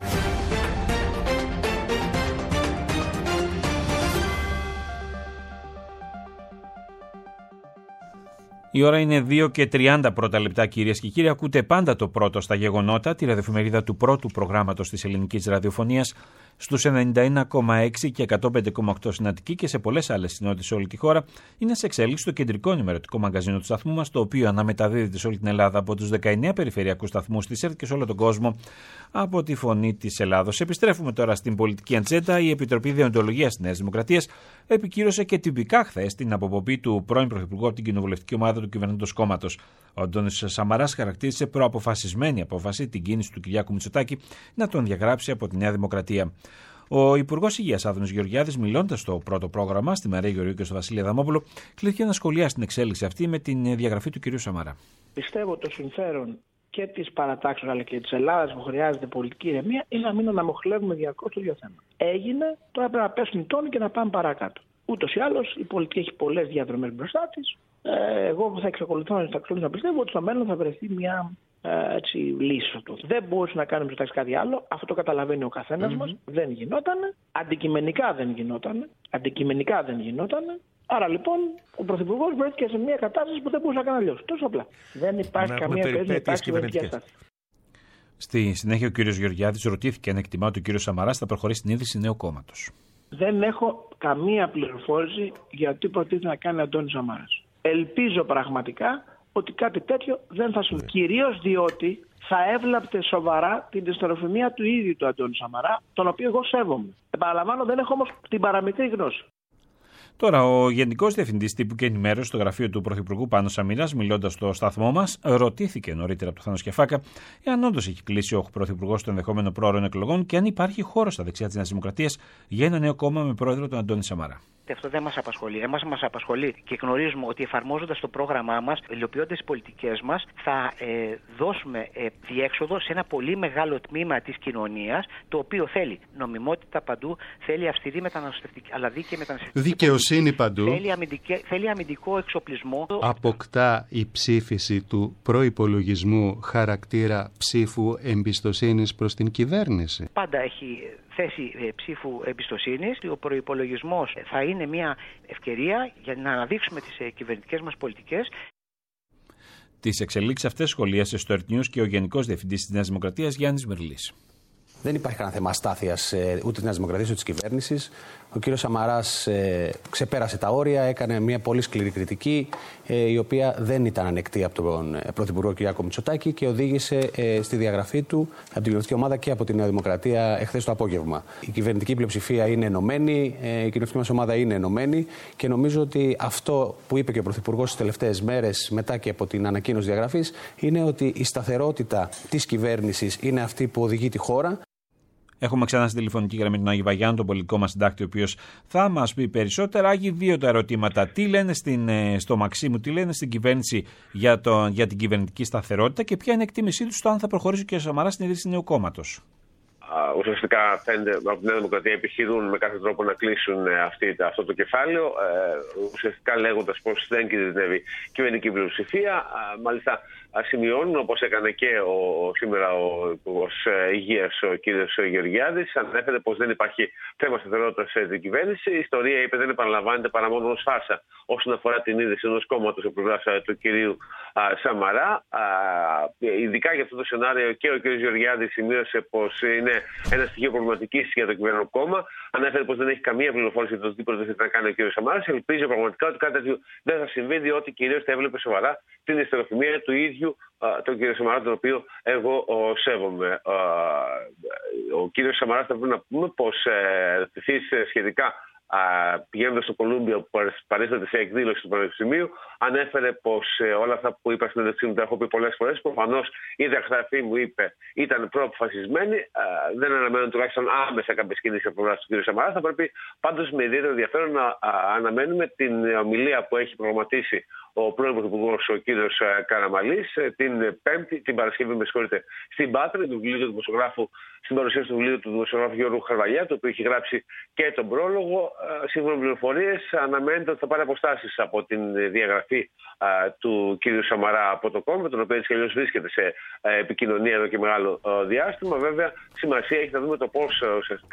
[SPEAKER 3] Η ώρα είναι δύο και τριάντα πρώτα λεπτά, κυρίες και κύριοι. Ακούτε πάντα το πρώτο στα γεγονότα, τη ραδιοφημερίδα του πρώτου προγράμματος της ελληνικής ραδιοφωνίας. στους ενενήντα ένα κόμμα έξι και εκατόν πέντε κόμμα οκτώ στην Αττική και σε πολλές άλλες συνότητες σε όλη τη χώρα, είναι σε εξέλιξη το κεντρικό ενημερωτικό μαγκαζίνο του σταθμού μας, το οποίο αναμεταδίδεται σε όλη την Ελλάδα από τους δεκαεννέα περιφερειακούς σταθμούς της ΕΡΤ και σε όλο τον κόσμο από τη Φωνή της Ελλάδος. Επιστρέφουμε τώρα στην πολιτική ατζέντα. Η Επιτροπή Δεοντολογίας της Νέας Δημοκρατίας επικύρωσε και τυπικά χθες την αποπομπή του πρώην Πρωθυπουργού από την κοινοβουλευτική ομάδα του κυβερνώντος κόμματος. Ο Αντώνης Σαμαράς χαρακτήρισε προαποφασισμένη απόφαση την κίνηση του Κυριάκου Μητσοτάκη να τον διαγράψει από τη Νέα Δημοκρατία. Ο Υπουργός Υγείας Άδωνης Γεωργιάδης, μιλώντας στο πρώτο πρόγραμμα στη Μαρία Γεωργίου και στο Βασίλη Αδαμόπουλο, κλήθηκε να σχολιάσει την εξέλιξη αυτή με την διαγραφή του κ. Σαμαρά.
[SPEAKER 15] Πιστεύω το συμφέρον και της παρατάξεως αλλά και της Ελλάδας που χρειάζεται πολιτική ηρεμία είναι να μην αναμοχλεύουμε διαρκώς το ίδιο θέμα. Έγινε, τώρα πρέπει να πέσουν οι τόνοι και να πάμε παρακάτω. Ούτως ή άλλως η πολιτική έχει πολλές διαδρομές μπροστά της. Ε, εγώ θα εξακολουθώ να, να πιστεύω ότι στο μέλλον θα βρεθεί μια ε, έτσι, λύση αυτό. Δεν μπορούσε να κάνει Μητσοτάκης κάτι άλλο. Αυτό το καταλαβαίνει ο καθένας mm-hmm. μας. Δεν γινότανε. Αντικειμενικά δεν γινότανε. Αντικειμενικά δεν γινότανε. Άρα λοιπόν ο Πρωθυπουργός βρέθηκε σε μια κατάσταση που δεν μπορούσε να κάνει αλλιώς. Τόσο απλά. Δεν υπάρχει καμία περίπτωση να υπάρξει κυβερνητική αστάθεια.
[SPEAKER 3] Στη συνέχεια, ο κ. Γεωργιάδης ρωτήθηκε αν εκτιμά ότι ο κ. Σαμαράς θα προχωρήσει την ίδρυση νέου κόμματος.
[SPEAKER 15] Δεν έχω καμία πληροφόρηση για τι προτίθεται να κάνει ο Αντώνης Σαμαράς. Ελπίζω πραγματικά ότι κάτι τέτοιο δεν θα συμβεί. Ναι. Κυρίως διότι θα έβλαπτε σοβαρά την ιστεροφημία του ίδιου του Αντώνη Σαμαρά, τον οποίο εγώ σέβομαι. Επαναλαμβάνω, δεν έχω όμως την παραμικρή γνώση.
[SPEAKER 3] Τώρα, ο Γενικός Διευθυντής Τύπου και Ενημέρωσης στο γραφείο του Πρωθυπουργού Πάνος Σαμήρας, μιλώντας στο σταθμό μας, ρωτήθηκε νωρίτερα από το Θάνο Σκεφάκα εάν όντως έχει κλείσει ο Πρωθυπουργός το ενδεχόμενο πρόωρων εκλογών και αν υπάρχει χώρο στα δεξιά της Νέας Δημοκρατίας για ένα νέο κόμμα με πρόεδρο τον Αντώνη Σαμαρά.
[SPEAKER 9] Αυτό δεν μας απασχολεί. Εμάς μας απασχολεί και γνωρίζουμε ότι εφαρμόζοντας το πρόγραμμά μας, υλοποιώντας τις πολιτικές μας, θα ε, δώσουμε ε, διέξοδο σε ένα πολύ μεγάλο τμήμα της κοινωνίας, το οποίο θέλει νομιμότητα παντού, θέλει αυστηρή μεταναστευτική, αλλά δίκαιη μεταναστευτική.
[SPEAKER 16] Δικαιοσύνη παντού.
[SPEAKER 9] Θέλει, αμυντικέ, θέλει αμυντικό εξοπλισμό.
[SPEAKER 16] Αποκτά η ψήφιση του προϋπολογισμού χαρακτήρα ψήφου εμπιστοσύνης προς την κυβέρνηση.
[SPEAKER 9] Πάντα έχει θέση ε, ψήφου εμπιστοσύνης. Ο προϋπολογισμός θα είναι μια ευκαιρία για να αναδείξουμε τις ε, κυβερνητικές μας πολιτικές.
[SPEAKER 3] Τις εξελίξεις αυτές σχολίασε στο ΕΡΤ News και ο Γενικός Διευθυντής της Νέας Δημοκρατίας Γιάννης Μερλής.
[SPEAKER 17] Δεν υπάρχει κανένα θέμα αστάθειας ούτε της Νέας Δημοκρατίας ούτε της κυβέρνησης. Ο κύριος Σαμαράς ε, ξεπέρασε τα όρια, έκανε μια πολύ σκληρή κριτική, ε, η οποία δεν ήταν ανεκτή από τον Πρωθυπουργό Κυριάκο Μητσοτάκη και οδήγησε ε, στη διαγραφή του από την κοινοβουλευτική ομάδα και από τη Νέα Δημοκρατία εχθές το απόγευμα. Η κυβερνητική πλειοψηφία είναι ενωμένη, ε, η κοινοβουλευτική μας ομάδα είναι ενωμένη και νομίζω ότι αυτό που είπε και ο Πρωθυπουργός τις τελευταίες μέρες μετά και από την ανακοίνωση διαγραφής είναι ότι η σταθερότητα της κυβέρνησης είναι αυτή που οδηγεί τη χώρα.
[SPEAKER 3] Έχουμε ξανά στην τηλεφωνική γραμμή τον Άγιο Βαγιάννη, τον πολιτικό μας συντάκτη, ο οποίος θα μας πει περισσότερα. Άγιοι, δύο τα ερωτήματα. Τι λένε στην, στο Μαξίμου, τι λένε στην κυβέρνηση για, το, για την κυβερνητική σταθερότητα και ποια είναι η εκτίμησή του στο αν θα προχωρήσει ο κ. Σαμαράς στην ίδρυση νέου κόμματος.
[SPEAKER 12] Ουσιαστικά φαίνεται από την Νέα Δημοκρατία επιχειρούν με κάθε τρόπο να κλείσουν αυτή, αυτό το κεφάλαιο, ε, ουσιαστικά λέγοντας πως δεν κινδυνεύει κυβερνητική πλειοψηφία. Ε, μάλιστα σημειώνουν, όπως έκανε και ο, σήμερα ο Υπουργός Υγείας, ο κ. Γεωργιάδης, ανέφερε πως δεν υπάρχει θέμα σταθερότητας στην κυβέρνηση. Η ιστορία, είπε, δεν επαναλαμβάνεται παρά μόνο ως φάρσα όσον αφορά την ίδρυση ενός κόμματος από πλευράς του κ. Σαμαρά. Α, ειδικά για αυτό το σενάριο και ο κ. Γεωργιάδης σημείωσε πως είναι ένα στοιχείο προβληματικής για το κυβερνό κόμμα. Ανέφερε πως δεν έχει καμία πληροφόρηση για το τι προτίθεται να κάνει ο κ. Σαμαράς. Ελπίζω πραγματικά ότι κάτι τέτοιο δεν θα συμβεί, διότι κυρίως θα έβλεπε σοβαρά την ιστεροφημία του ίδιου τον κ. Σαμαρά, τον οποίο εγώ ο, σέβομαι. Ο κ. Σαμαράς, θα πρέπει να πούμε πως ε, σχετικά πηγαίνοντας στο Κολούμπιο που παρίσταται σε εκδήλωση του Πανεπιστημίου, ανέφερε πως ε, όλα αυτά που είπα στην συνέντευξή μου, τα έχω πει πολλές φορές. Προφανώς η διαγραφή μου, είπε, ήταν προαποφασισμένη. Ε, δεν αναμένω τουλάχιστον άμεσα κάποιες κινήσεις από πλευράς του κ. Σαμαρά. Θα πρέπει πάντως με ιδιαίτερο ενδιαφέρον να α, αναμένουμε την ομιλία που έχει προγραμματίσει ο πρώην Πρωθυπουργός, ο κ. Καραμαλής, την Πέμπτη, την Παρασκευή, με συγχωρείτε, στην Πάτρα, του βιβλίου του δημοσιογράφου, στην παρουσίαση του βιβλίου του δημοσιογράφου Γιώργου Χαρβαλιά, το οποίο έχει γράψει και τον πρόλογο. Σύμφωνα με πληροφορίες, αναμένεται ότι θα πάρει αποστάσεις από την διαγραφή α, του κ. Σαμαρά από το κόμμα, τον οποίο έτσι κι αλλιώς βρίσκεται σε α, επικοινωνία εδώ και μεγάλο α, διάστημα. Βέβαια, σημασία έχει να δούμε το πώς ουσιαστικά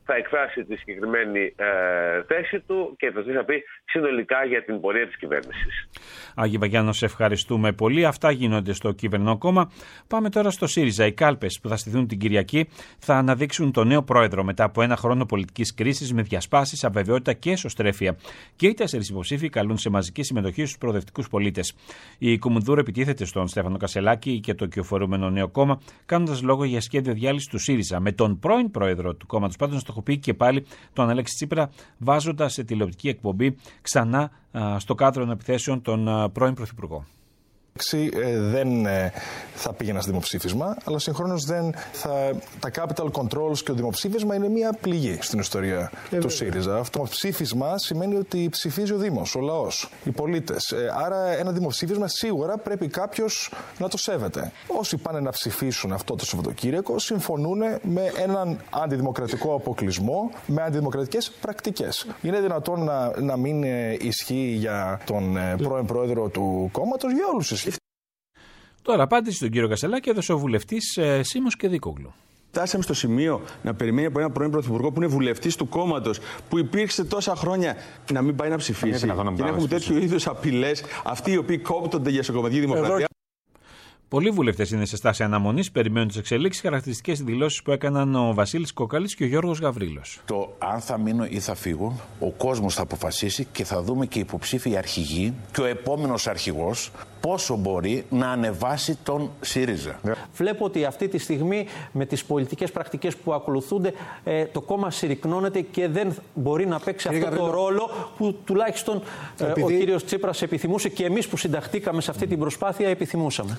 [SPEAKER 12] θα εκφράσει τη συγκεκριμένη ε, θέση του και θα θα πει συνολικά για την πορεία της κυβέρνησης.
[SPEAKER 3] Άγιε Βαγιάννο, σε ευχαριστούμε πολύ. Αυτά γίνονται στο κυβερνό κόμμα. Πάμε τώρα στο ΣΥΡΙΖΑ. Οι κάλπες που θα στηθούν την Κυριακή θα αναδείξουν τον νέο πρόεδρο μετά από ένα χρόνο πολιτικής κρίσης με διασπάσεις, αβεβαιότητα και εσωστρέφεια. Και οι τέσσερις υποψήφοι καλούν σε μαζική συμμετοχή στους προοδευτικούς πολίτες. Η Κουμουνδούρ επιτίθεται στον Στέφανο Κασελάκη και το κυοφορούμενο νέο κόμμα, κάνοντας λόγο για σχέδιο διάλυσης του ΣΥΡΙΖΑ. Με τον πρώην πρόεδρο του κόμματος πάντως να στοχοποιεί και πάλι τον Αλέξη Τσίπρα, βάζοντας σε τηλεοπτική εκπομπή ξανά α, στο κάδρο των επιθέσεων τον α, πρώην πρωθυπουργό.
[SPEAKER 18] Ε, δεν ε, θα πήγαινα στο δημοψήφισμα, αλλά συγχρόνως δεν θα, τα capital controls και το δημοψήφισμα είναι μια πληγή στην ιστορία ε, του ΣΥΡΙΖΑ. Αυτό το ψήφισμα σημαίνει ότι ψηφίζει ο Δήμος, ο λαός, οι πολίτες. Ε, άρα ένα δημοψήφισμα σίγουρα πρέπει κάποιος να το σέβεται. Όσοι πάνε να ψηφίσουν αυτό το Σαββατοκύριακο συμφωνούν με έναν αντιδημοκρατικό αποκλεισμό, με αντιδημοκρατικές πρακτικές. Είναι δυνατόν να, να μην ισχύει για τον ε, πρώην πρόεδρο του κόμματος, για όλους ισχύει.
[SPEAKER 3] Τώρα, απάντηση στον κύριο Κασελάκη έδωσε ο βουλευτής ε, Σίμος Κεδίκογλου.
[SPEAKER 19] Φτάσαμε στο σημείο να περιμένει από ένα πρώην πρωθυπουργό που είναι βουλευτής του κόμματος, που υπήρξε τόσα χρόνια, να μην πάει να ψηφίσει. Να και να έχουμε τέτοιου είδους απειλές, αυτοί οι οποίοι κόπτονται για σοκομματική δημοκρατία. Εδώ...
[SPEAKER 3] Πολλοί βουλευτές είναι σε στάση αναμονής, περιμένουν τις εξελίξεις, χαρακτηριστικές δηλώσεις που έκαναν ο Βασίλης Κόκαλης και ο Γιώργος Γαβρίλος.
[SPEAKER 20] Το αν θα μείνω ή θα φύγω, ο κόσμος θα αποφασίσει και θα δούμε και οι υποψήφοι αρχηγοί και ο επόμενος αρχηγός πόσο μπορεί να ανεβάσει τον ΣΥΡΙΖΑ.
[SPEAKER 21] Βλέπω ότι αυτή τη στιγμή με τις πολιτικές πρακτικές που ακολουθούνται το κόμμα συρρικνώνεται και δεν μπορεί να παίξει αυτό το ρόλο που τουλάχιστον Επειδή... ο κύριος Τσίπρας επιθυμούσε και εμείς που συνταχτήκαμε σε αυτή την προσπάθεια επιθυμούσαμε.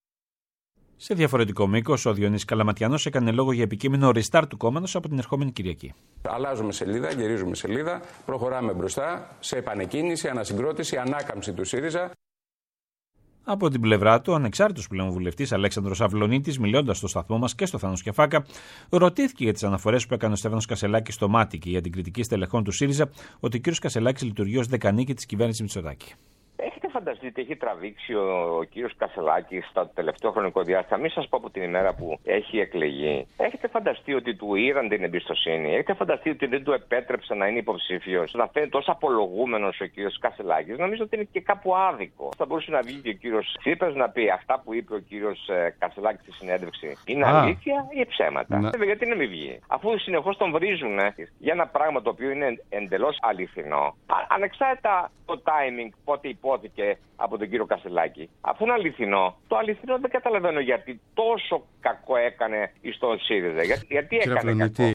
[SPEAKER 3] Σε διαφορετικό μήκος, ο Διονύσης Καλαματιανός έκανε λόγο για επικείμενο restart του κόμματος από την ερχόμενη Κυριακή.
[SPEAKER 22] Αλλάζουμε σελίδα, γυρίζουμε σελίδα, προχωράμε μπροστά σε επανεκκίνηση, ανασυγκρότηση, ανάκαμψη του ΣΥΡΙΖΑ.
[SPEAKER 3] Από την πλευρά του, ο ανεξάρτητος πλέον βουλευτής Αλέξανδρος Αυλωνίτης, μιλώντας στο σταθμό μας και στο Θάνος Κεφάκα, ρωτήθηκε για τις αναφορές που έκανε ο Στέφανος Κασελάκης στο ΜΑΤΙ και για την κριτική στελεχών του ΣΥΡΙΖΑ ότι ο κ. Κασελάκης λειτουργεί ως δεκανίκη της κυβέρνησης Μητσοτάκη.
[SPEAKER 23] Έχετε φανταστεί ότι έχει τραβήξει ο, ο κύριος Κασελάκης στο τελευταίο χρονικό διάστημα, μην σας πω από την ημέρα που έχει εκλεγεί. Έχετε φανταστεί ότι του είδαν την εμπιστοσύνη, έχετε φανταστεί ότι δεν του επέτρεψε να είναι υποψήφιος, να φαίνεται τόσο απολογούμενος ο κύριος Κασελάκης. Νομίζω ότι είναι και κάπου άδικο. Θα μπορούσε να βγει και ο κύριος Τσίπρας να πει αυτά που είπε ο κύριος ε, Κασελάκης στη συνέντευξη είναι Α. αλήθεια ή ψέματα. Ναι. Βέβαια, γιατί να μην βγει. Αφού συνεχώς τον βρίζουν ε, για ένα πράγμα το οποίο είναι εντελώς αληθινό, ανεξάρτητα το timing, πότε υπόθηκε από τον κύριο Κασελάκη. Αφού είναι αληθινό, το αληθινό δεν καταλαβαίνω γιατί τόσο κακό έκανε στον ΣΥΡΙΖΑ. Γιατί, γιατί έκανε κακό.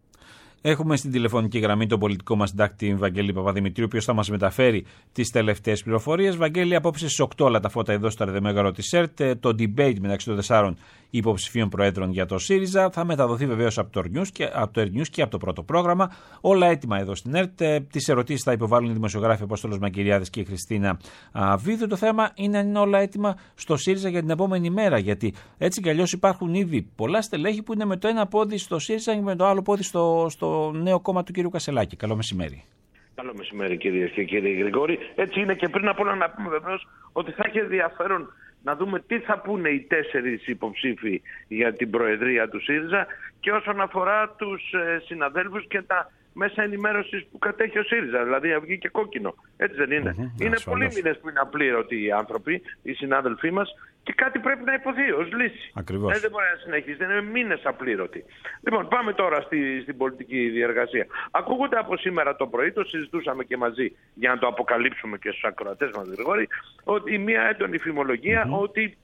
[SPEAKER 3] Έχουμε στην τηλεφωνική γραμμή τον πολιτικό μας συντάκτη Βαγγέλη Παπαδημητρίου, ο οποίος θα μας μεταφέρει τις τελευταίες πληροφορίες. Βαγγέλη, απόψε στις οκτώ όλα τα φώτα εδώ στο Αρδεμέγαρο της ΕΡΤ. Το debate μεταξύ των τεσσάρων υποψηφίων προέδρων για το ΣΥΡΙΖΑ θα μεταδοθεί βεβαίως από το News και από το News και από το πρώτο πρόγραμμα. Όλα έτοιμα εδώ στην ΕΡΤ. Τις ερωτήσεις θα υποβάλουν οι δημοσιογράφοι Απόστολος Μακυριάδης και η Χριστίνα Βίδου. Το θέμα είναι αν είναι όλα έτοιμα στο ΣΥΡΙΖΑ για την επόμενη μέρα. Γιατί έτσι κι αλλιώς υπάρχουν ήδη πολλά στελέχη που είναι με το ένα πόδι στο ΣΥΡΙΖΑ και με το άλλο πόδι στο, στο νέο κόμμα του κ. Κασελάκη. Καλό μεσημέρι.
[SPEAKER 24] Καλό μεσημέρι, κυρίες και κύριοι Γρηγόρη. Έτσι είναι και πριν απ' όλα να πούμε βεβαίως ότι θα έχει ενδιαφέρον να δούμε τι θα πούνε οι τέσσερις υποψήφοι για την προεδρία του ΣΥΡΙΖΑ και όσον αφορά τους ε, συναδέλφους και τα μέσα ενημέρωσης που κατέχει ο ΣΥΡΙΖΑ, δηλαδή Αυγή και Κόκκινο. Έτσι δεν είναι. Mm-hmm, είναι πολλοί μήνες που είναι απλήρωτοι οι άνθρωποι, οι συνάδελφοί μας, και κάτι πρέπει να υποθεί ως λύση.
[SPEAKER 3] Ακριβώς.
[SPEAKER 24] Ε, δεν μπορεί να συνεχίσει, δεν είναι μήνες απλήρωτοι. Λοιπόν, πάμε τώρα στη, στην πολιτική διεργασία. Ακούγονται από σήμερα το πρωί, το συζητούσαμε και μαζί για να το αποκαλύψουμε και στους ακροατές μας, Γρηγόρη, ότι μια έντονη φημολογία mm-hmm. ότι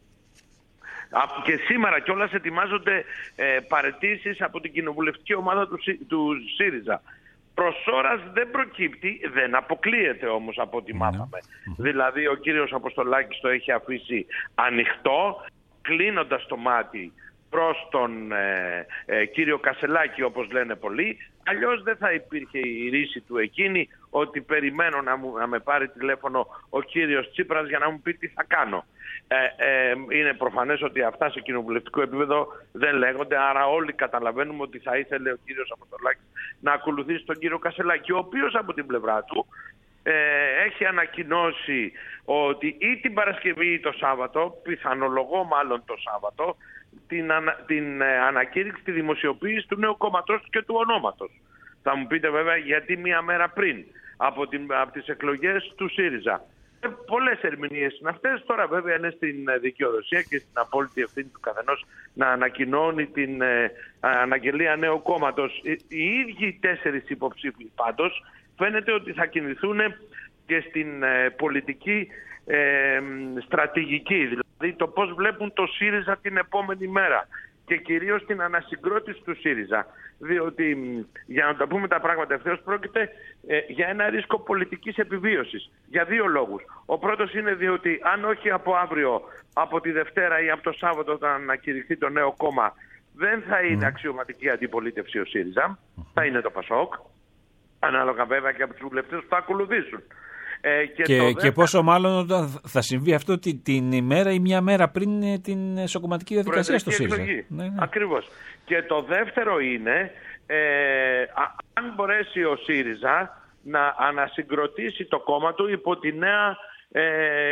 [SPEAKER 24] και σήμερα κιόλας ετοιμάζονται ε, παραιτήσεις από την κοινοβουλευτική ομάδα του, του ΣΥΡΙΖΑ. Προς ώρας δεν προκύπτει, δεν αποκλείεται όμως από ό,τι μάθαμε. Mm-hmm. Δηλαδή ο κύριος Αποστολάκης το έχει αφήσει ανοιχτό, κλείνοντας το μάτι προς τον ε, ε, κύριο Κασελάκη, όπως λένε πολλοί. Αλλιώς δεν θα υπήρχε η ρίση του εκείνη ότι περιμένω να, μου, να με πάρει τηλέφωνο ο κύριος Τσίπρας για να μου πει τι θα κάνω. Ε, ε, είναι προφανές ότι αυτά σε κοινοβουλευτικό επίπεδο δεν λέγονται, άρα όλοι καταλαβαίνουμε ότι θα ήθελε ο κύριος Αποστολάκης να ακολουθήσει τον κύριο Κασελάκη, ο οποίος από την πλευρά του ε, έχει ανακοινώσει ότι ή την Παρασκευή ή το Σάββατο, πιθανολογώ μάλλον το Σάββατο, την, ανα, την ε, ανακήρυξη, τη δημοσιοποίηση του νέου κόμματος και του ονόματος. Θα μου πείτε βέβαια γιατί μία μέρα πριν από, την, από τις εκλογές του ΣΥΡΙΖΑ. Ε, πολλές ερμηνείες είναι αυτές. Τώρα βέβαια είναι στην δικαιοδοσία και στην απόλυτη ευθύνη του καθενός να ανακοινώνει την ε, αναγγελία νέου κόμματος. Οι, οι ίδιοι τέσσερις υποψήφοι πάντως φαίνεται ότι θα κινηθούν και στην ε, πολιτική ε, στρατηγική. Δηλαδή το πώς βλέπουν το ΣΥΡΙΖΑ την επόμενη μέρα. Και κυρίως την ανασυγκρότηση του ΣΥΡΙΖΑ. Διότι, για να τα πούμε τα πράγματα ευθέως, πρόκειται ε, για ένα ρίσκο πολιτικής επιβίωσης. Για δύο λόγους. Ο πρώτος είναι διότι αν όχι από αύριο, από τη Δευτέρα ή από το Σάββατο όταν ανακηρυχθεί το νέο κόμμα, δεν θα είναι αξιωματική αντιπολίτευση ο ΣΥΡΙΖΑ, θα είναι το ΠΑΣΟΚ, ανάλογα βέβαια και από τους βουλευτές που θα ακολουθήσουν. Ε, και,
[SPEAKER 3] και,
[SPEAKER 24] δεύτερο...
[SPEAKER 3] και πόσο μάλλον θα συμβεί αυτό την, την ημέρα ή μια μέρα πριν την εσωκομματική διαδικασία στο ΣΥΡΙΖΑ. Ναι, ναι.
[SPEAKER 24] Ακριβώς. Και το δεύτερο είναι ε, αν μπορέσει ο ΣΥΡΙΖΑ να ανασυγκροτήσει το κόμμα του υπό, τη νέα, ε,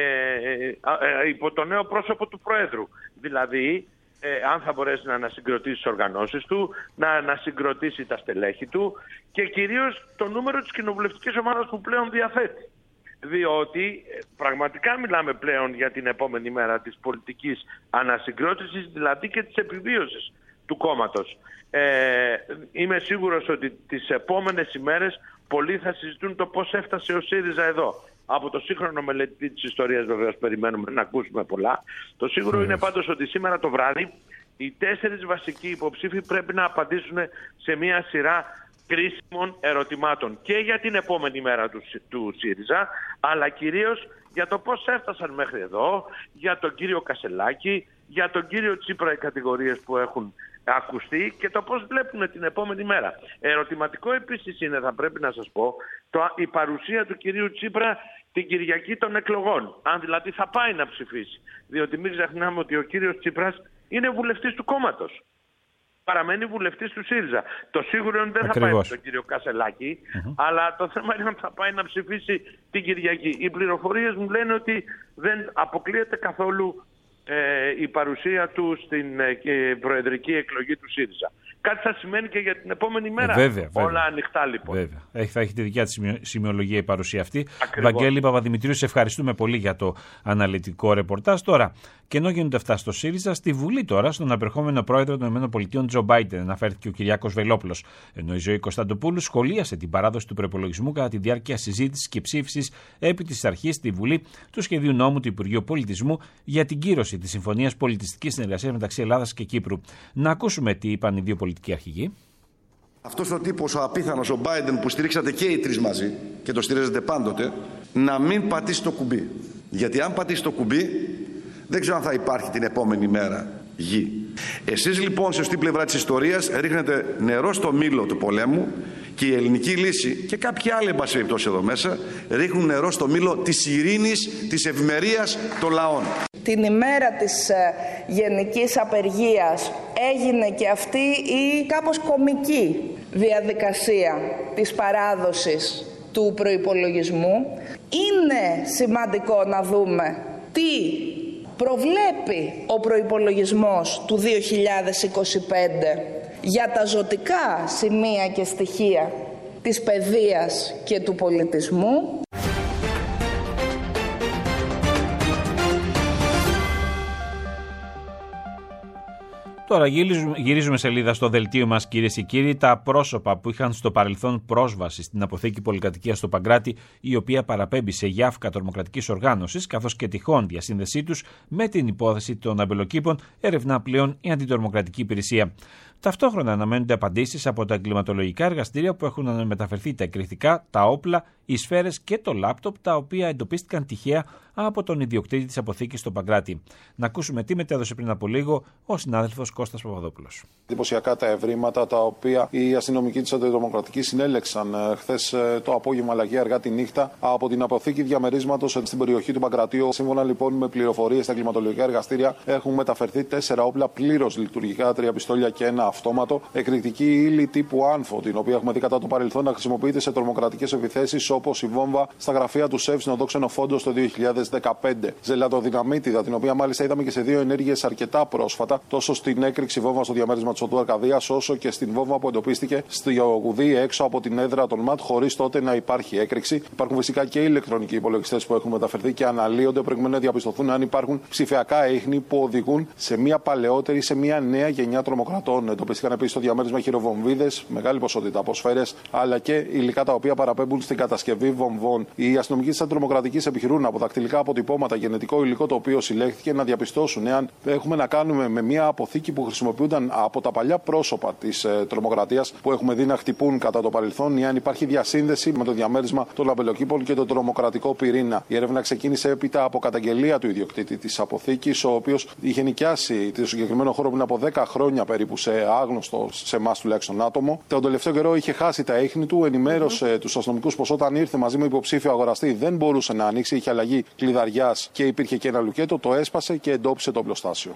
[SPEAKER 24] ε, υπό το νέο πρόσωπο του Προέδρου. Δηλαδή, ε, αν θα μπορέσει να ανασυγκροτήσει τις οργανώσεις του, να ανασυγκροτήσει τα στελέχη του και κυρίως το νούμερο της κοινοβουλευτικής ομάδας που πλέον διαθέτει. Διότι πραγματικά μιλάμε πλέον για την επόμενη μέρα της πολιτικής ανασυγκρότησης, δηλαδή και της επιβίωσης του κόμματος. Ε, είμαι σίγουρος ότι τις επόμενες ημέρες πολλοί θα συζητούν το πώς έφτασε ο ΣΥΡΙΖΑ εδώ. Από το σύγχρονο μελετητή της ιστορίας βεβαίως περιμένουμε να ακούσουμε πολλά. Το σίγουρο mm. είναι πάντως ότι σήμερα το βράδυ οι τέσσερις βασικοί υποψήφοι πρέπει να απαντήσουν σε μια σειρά κρίσιμων ερωτημάτων και για την επόμενη μέρα του, του ΣΥΡΙΖΑ, αλλά κυρίως για το πώς έφτασαν μέχρι εδώ, για τον κύριο Κασελάκη, για τον κύριο Τσίπρα, οι κατηγορίες που έχουν ακουστεί και το πώς βλέπουν την επόμενη μέρα. Ερωτηματικό επίσης είναι, θα πρέπει να σας πω, το, η παρουσία του κυρίου Τσίπρα την Κυριακή των εκλογών. Αν δηλαδή θα πάει να ψηφίσει. Διότι μην ξεχνάμε ότι ο κύριος Τσίπρας είναι βουλευτής του κόμματος. Παραμένει βουλευτής του ΣΥΡΙΖΑ. Το σίγουρο είναι ότι δεν Ακριβώς. θα πάει με τον κύριο Κασελάκη, mm-hmm. αλλά το θέμα είναι ότι θα πάει να ψηφίσει την Κυριακή. Οι πληροφορίες μου λένε ότι δεν αποκλείεται καθόλου ε, η παρουσία του στην ε, προεδρική εκλογή του ΣΥΡΙΖΑ. Κάτι θα σημαίνει και για την επόμενη μέρα.
[SPEAKER 3] Ε, βέβαια, βέβαια.
[SPEAKER 24] Όλα ανοιχτά λοιπόν.
[SPEAKER 3] Βέβαια. Έχει, θα έχει τη δικιά της σημειολογία η παρουσία αυτή. Βαγγέλη Παπαδημητρίου, σε ευχαριστούμε πολύ για το αναλυτικό ρεπορτάζ. Τώρα, και ενώ γίνονται αυτά στο ΣΥΡΙΖΑ, στη Βουλή τώρα, στον απερχόμενο πρόεδρο των ΗΠΑ, Τζο Μπάιντεν, αναφέρθηκε ο Κυριάκος Βελόπουλος. Ενώ η Ζωή Κωνσταντοπούλου σχολίασε την παράδοση του προϋπολογισμού κατά τη διάρκεια συζήτησης και ψήφισης επί της αρχής στη Βουλή του σχεδίου νόμου του Υπουργείου Πολιτισμού για την κύρωση της Συμφωνίας Πολιτιστικής Συνεργασίας μεταξύ Ελλάδας και Κύπρου. Να ακούσουμε τι είπαν οι δύο πολιτικοί αρχηγοί.
[SPEAKER 1] Αυτός ο τύπος, ο απίθανος, ο Μπάιντεν, που στηρίξατε και οι τρεις μαζί και το στηρίζετε πάντοτε, να μην πατήσει το κουμπί. Γιατί αν πατήσει το κουμπί, δεν ξέρω αν θα υπάρχει την επόμενη μέρα γη. Εσείς λοιπόν, σε σωστή πλευρά της ιστορίας, ρίχνετε νερό στο μήλο του πολέμου και η ελληνική λύση και κάποιοι άλλοι, εν πάση περιπτώσει, εδώ μέσα, ρίχνουν νερό στο μήλο της ειρήνης, της ευημερίας των λαών.
[SPEAKER 2] Την ημέρα της ε, γενικής απεργίας έγινε και αυτή η κάπως κομική διαδικασία της παράδοσης του προϋπολογισμού. Είναι σημαντικό να δούμε τι προβλέπει ο προϋπολογισμός του δύο χιλιάδες είκοσι πέντε για τα ζωτικά σημεία και στοιχεία της παιδείας και του πολιτισμού.
[SPEAKER 3] Τώρα γυρίζουμε σελίδα στο δελτίο μας, κυρίες και κύριοι. Τα πρόσωπα που είχαν στο παρελθόν πρόσβαση στην αποθήκη πολυκατοικίας στο Παγκράτη, η οποία παραπέμπει σε γιάφκα τρομοκρατικής οργάνωσης, καθώς και τυχόν διασύνδεσή τους με την υπόθεση των αμπελοκήπων, ερευνά πλέον η Αντιτρομοκρατική Υπηρεσία. Ταυτόχρονα αναμένονται απαντήσεις από τα εγκληματολογικά εργαστήρια που έχουν μεταφερθεί τα εκρηκτικά, τα όπλα, οι σφαίρες και το λάπτοπ, τα οποία εντοπίστηκαν τυχαία από τον ιδιοκτήτη της αποθήκης στο Παγκράτη. Να ακούσουμε τι μετέδωσε πριν από λίγο ο συνάδελφος Κώστας Παπαδόπουλος.
[SPEAKER 4] Εντυπωσιακά τα ευρήματα τα οποία οι αστυνομικοί της Αντιτρομοκρατικής συνέλεξαν χθες το απόγευμα αλλά και αργά τη νύχτα από την αποθήκη διαμερίσματος στην περιοχή του Παγκρατίου. Σύμφωνα λοιπόν με πληροφορίες στα εγκληματολογικά εργαστήρια, έχουν μεταφερθεί τέσσερα όπλα πλήρως λειτουργικά, τρία πιστόλια και ένα αυτόματο. Εκρηκτική ύλη τύπου άνφο, την οποία έχουμε δει κατά το παρελθόν να χρησιμοποιείται σε τρομοκρατικές επιθέσεις όπως η βόμβα στα γραφεία του ΣΕΒ στην οδό Ξενοφόντος το δύο χιλιάδες δεκαπέντε. Ζελατοδυναμίτιδα, την οποία μάλιστα είδαμε και σε δύο ενέργειες αρκετά πρόσφατα, τόσο στην έκρηξη βόμβα στο διαμέρισμα της οδού Αρκαδίας, όσο και στην βόμβα που εντοπίστηκε στο Γουδί έξω από την έδρα των ΜΑΤ, χωρίς τότε να υπάρχει έκρηξη. Υπάρχουν φυσικά και ηλεκτρονικοί υπολογιστές που έχουν μεταφερθεί και αναλύονται προκειμένου να διαπιστωθούν αν υπάρχουν ψηφιακά ίχνη που οδηγούν σε μια παλαιότερη, σε μια νέα γενιά τρομοκρατών. Εντοπίστηκαν επίσης στο διαμέρισμα χειροβομβίδες, μεγάλη ποσότητα από σφαίρες, αλλά και υλικά τα οποία παραπέμπουν στην κατασκευή βομβών. Οι αστυνομικοί της αντιτρομοκρατικής επιχειρούν από δακτυλικά αποτυπώματα, γενετικό υλικό το οποίο συλλέχθηκε, να διαπιστώσουν εάν έχουμε να κάνουμε με μια αποθήκη που χρησιμοποιούνταν από τα παλιά πρόσωπα της ε, τρομοκρατίας που έχουμε δει να χτυπούν κατά το παρελθόν, ή αν υπάρχει διασύνδεση με το διαμέρισμα των λαμπελοκήπων και το τρομοκρατικό πυρήνα. Η έρευνα ξεκίνησε έπειτα από καταγγελία του ιδιοκτήτη της αποθήκης, ο οποίος είχε νοικιάσει το συγκεκριμένο χώρο πριν από δέκα χρόνια περίπου σε άγνωστο, σε εμάς τουλάχιστον, άτομο. Τον τελευταίο καιρό είχε χάσει τα ίχνη του, ενημέρωσε mm-hmm. τους αστυνομικούς πως όταν ήρθε μαζί με υποψήφιο αγοραστή δεν μπορούσε να ανοίξει, είχε αλλαγή κλειδαριάς και υπήρχε και ένα λουκέτο, το έσπασε και εντόπισε το οπλοστάσιο.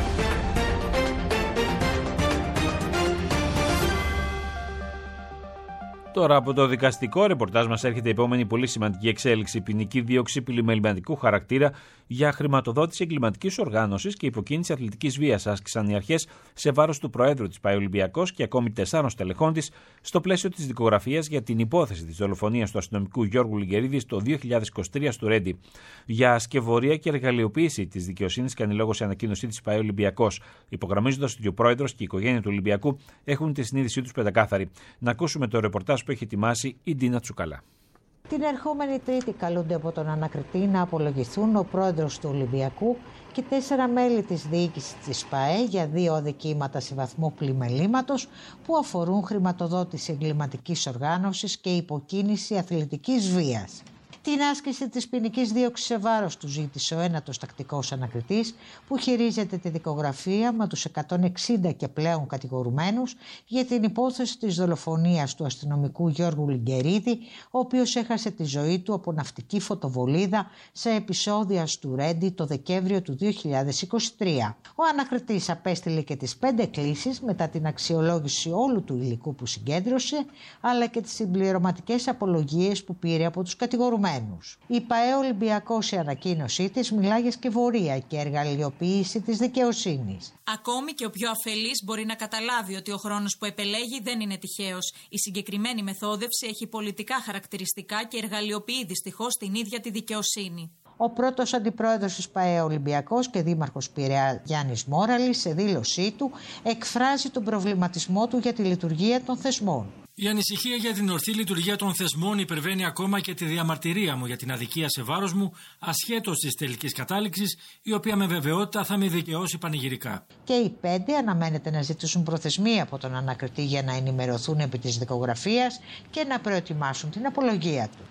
[SPEAKER 3] Τώρα από το δικαστικό ρεπορτάζ μας έρχεται η επόμενη πολύ σημαντική εξέλιξη. Ποινική δίωξη πλημεληματικού χαρακτήρα για χρηματοδότηση εγκληματικής οργάνωσης και υποκίνηση αθλητικής βίας άσκησαν οι αρχές σε βάρος του Προέδρου της ΠΑΕ Ολυμπιακός και ακόμη τεσσάρων στελεχών της στο πλαίσιο της δικογραφίας για την υπόθεση της δολοφονίας του αστυνομικού Γιώργου Λιγκερίδη το δύο χιλιάδες είκοσι τρία στο Ρέντι. Για ασκευωρία και εργαλειοποίηση της δικαιοσύνης κάνει λόγο σε ανακοίνωσή της ΠΑΕ Ολυμπιακός, υπογραμμίζοντας ότι ο Πρόεδρος και η οικογένεια του Ολυμπιακού έχουν τη συνείδησή τους πεντακάθαρη. Να ακούσουμε το ρεπορτάζ που έχει ετοιμάσει η Ντίνα Τσουκαλά.
[SPEAKER 5] Την ερχόμενη Τρίτη καλούνται από τον ανακριτή να απολογηθούν ο πρόεδρος του Ολυμπιακού και τέσσερα μέλη της διοίκησης της ΠΑΕ για δύο αδικήματα σε βαθμό πλημελήματος που αφορούν χρηματοδότηση εγκληματικής οργάνωσης και υποκίνηση αθλητικής βίας. Την άσκηση της ποινικής δίωξης σε βάρος του ζήτησε ο ένατος τακτικός ανακριτής που χειρίζεται τη δικογραφία με τους εκατόν εξήντα και πλέον κατηγορουμένους για την υπόθεση της δολοφονίας του αστυνομικού Γιώργου Λιγκερίδη, ο οποίος έχασε τη ζωή του από ναυτική φωτοβολίδα σε επεισόδια του Ρέντι το Δεκέμβριο του δύο χιλιάδες είκοσι τρία. Ο ανακριτής απέστειλε και τις πέντε κλήσεις μετά την αξιολόγηση όλου του υλικού που συγκέντρωσε, αλλά και τις συμπληρωματικές απολογίες που πήρε από τους κατηγορουμένους. Η ΠΑΕ Ολυμπιακός σε ανακοίνωσή της μιλά για σκευωρία και εργαλειοποίηση της δικαιοσύνης.
[SPEAKER 6] Ακόμη και ο πιο αφελής μπορεί να καταλάβει ότι ο χρόνος που επελέγει δεν είναι τυχαίος. Η συγκεκριμένη μεθόδευση έχει πολιτικά χαρακτηριστικά και εργαλειοποιεί δυστυχώς την ίδια τη δικαιοσύνη.
[SPEAKER 5] Ο πρώτος αντιπρόεδρος της ΠΑΕ Ολυμπιακός και δήμαρχος Πειραιά Γιάννης Μόραλης σε δήλωσή του εκφράζει τον προβληματισμό του για τη λειτουργία των θεσμών.
[SPEAKER 7] Η ανησυχία για την ορθή λειτουργία των θεσμών υπερβαίνει ακόμα και τη διαμαρτυρία μου για την αδικία σε βάρος μου, ασχέτως της τελικής κατάληξης, η οποία με βεβαιότητα θα με δικαιώσει πανηγυρικά.
[SPEAKER 5] Και οι πέντε αναμένεται να ζητήσουν προθεσμία από τον ανακριτή για να ενημερωθούν επί της δικογραφίας και να προετοιμάσουν την απολογία του.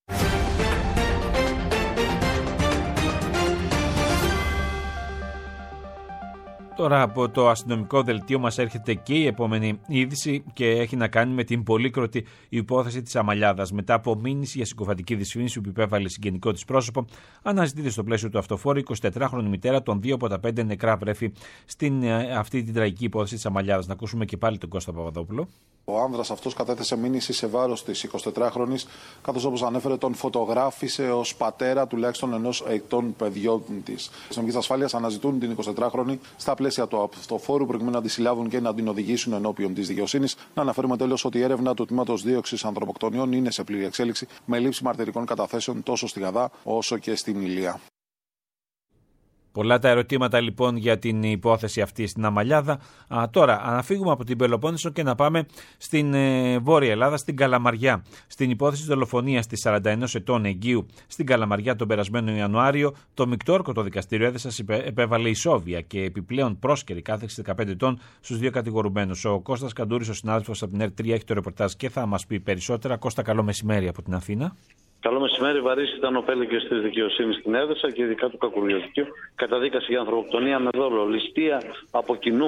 [SPEAKER 3] Τώρα από το αστυνομικό δελτίο μας έρχεται και η επόμενη είδηση και έχει να κάνει με την πολύκροτη υπόθεση της Αμαλιάδας. Μετά από μήνυση για συκοφαντική δυσφήμιση που υπέβαλε συγγενικό της πρόσωπο, αναζητείται στο πλαίσιο του αυτοφόρου η εικοσιτετράχρονη μητέρα των δύο από τα πέντε νεκρά βρέφη στην αυτή την τραγική υπόθεση της Αμαλιάδας. Να ακούσουμε και πάλι τον Κώστα Παπαδόπουλο.
[SPEAKER 4] Ο άνδρας αυτός κατέθεσε μήνυση σε βάρος της εικοσιτετράχρονης, καθώς όπως ανέφερε τον φωτογράφησε ως πατέρα τουλάχιστον ενός ετών παιδιών της. Οι αστυνομικές ασφάλειας αναζητούν την εικοσιτετράχρονη στα πλαίσια του αυτοφόρου προκειμένου να τη συλλάβουν και να την οδηγήσουν ενώπιον της δικαιοσύνης. Να αναφέρουμε τέλος ότι η έρευνα του τμήματος δίωξης ανθρωποκτονιών είναι σε πλήρη εξέλιξη με λήψη μαρτυρικών καταθέσεων τόσο στη Γαδά όσο και στην Ηλία.
[SPEAKER 3] Πολλά τα ερωτήματα λοιπόν για την υπόθεση αυτή στην Αμαλιάδα. Α, τώρα, αναφύγουμε από την Πελοπόννησο και να πάμε στην ε, Βόρεια Ελλάδα, στην Καλαμαριά. Στην υπόθεση της δολοφονίας της σαράντα ενός ετών εγκύου στην Καλαμαριά τον περασμένο Ιανουάριο, το Μικτόρκωτο δικαστήριο έδεσας επέβαλε ισόβια και επιπλέον πρόσκαιρη κάθεξη δεκαπέντε ετών στους δύο κατηγορουμένους. Ο Κώστας Καντούρης, ο συνάδελφος από την ΕΡΤ τρία, έχει το ρεπορτάζ και θα μας πει περισσότερα. Κώστα, καλό μεσημέρι από την Αθήνα.
[SPEAKER 8] Καλό μεσημέρι. Βαρύς ήταν ο πέλεκες της δικαιοσύνης στην Έδεσα και ειδικά του Κακουργιωτικού. Καταδίκασε για ανθρωποκτονία με δόλο, ληστεία από κοινού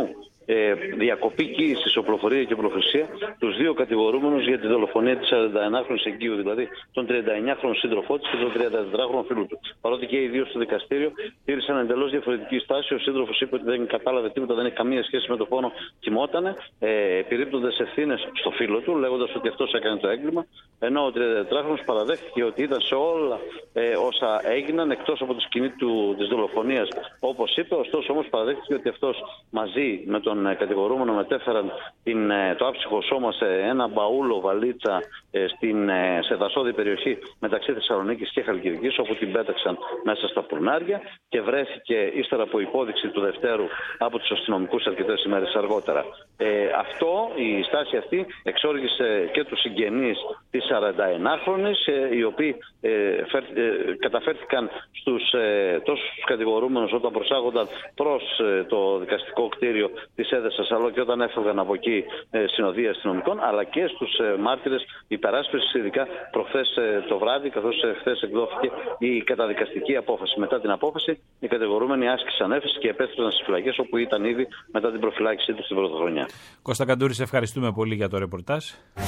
[SPEAKER 8] ε, διακοπή κοίησης, οπλοφορία και οπλοχρησία τους δύο κατηγορούμενους για τη δολοφονία της σαρανταενάχρονης εγκύου, δηλαδή τον τριανταεννιάχρονο σύντροφό της και τον τριαντατετράχρονο φίλου του. Παρότι και οι δύο στο δικαστήριο τήρησαν εντελώς διαφορετική στάση, ο σύντροφος είπε ότι δεν κατάλαβε τίποτα, δεν έχει καμία σχέση με το πόνο, κοιμότανε, ε, επιρρύπτοντας ευθύνες στο φίλο του, λέγοντας ότι αυτός έκανε το έγκλημα, ενώ ο τριαντατετράχρονος παραδέχτηκε ότι ήταν σε όλα ε, όσα έγιναν εκτός από τη σκηνή του, της δολοφονίας, όπως είπε. Ωστόσο όμως παραδέχτηκε ότι αυτός μαζί με τον ε, κατηγορούμενο μετέφεραν την, ε, το άψυχο σώμα σε ένα μπαούλο βαλίτσα ε, στην, ε, σε δασόδη περιοχή μεταξύ Θεσσαλονίκης και Χαλκιδικής, όπου την πέταξαν μέσα στα πουρνάρια και βρέθηκε ύστερα από υπόδειξη του Δευτέρου από τους αστυνομικούς αρκετές ημέρες αργότερα. Ε, αυτό, η στάση αυτή εξόργησε και τους συγγενείς της σαρανταενάχρονης, ε, οι οποίοι ε, φέρ, ε, καταφέρθηκαν στους ε, τόσους κατηγορούμενους όταν προσάγονταν προς ε, το δικαστικό κτίριο της Έδεσας, αλλά και όταν έφευγαν από εκεί ε, συνοδεία αστυνομικών, αλλά και στους ε, μάρτυρες υπεράσπισης, ειδικά προχθές ε, το βράδυ, καθώς ε, χθες εκδόθηκε η καταδικαστική απόφαση. Μετά την απόφαση, οι κατηγορούμενοι άσκησαν έφεση και επέστρεψαν στις φυλακές, όπου ήταν ήδη μετά την προφυλάκησή τους την πρωτοχρονιά.
[SPEAKER 3] Κώστα Καντούρη, σε ευχαριστούμε πολύ για το ρεπορτάζ.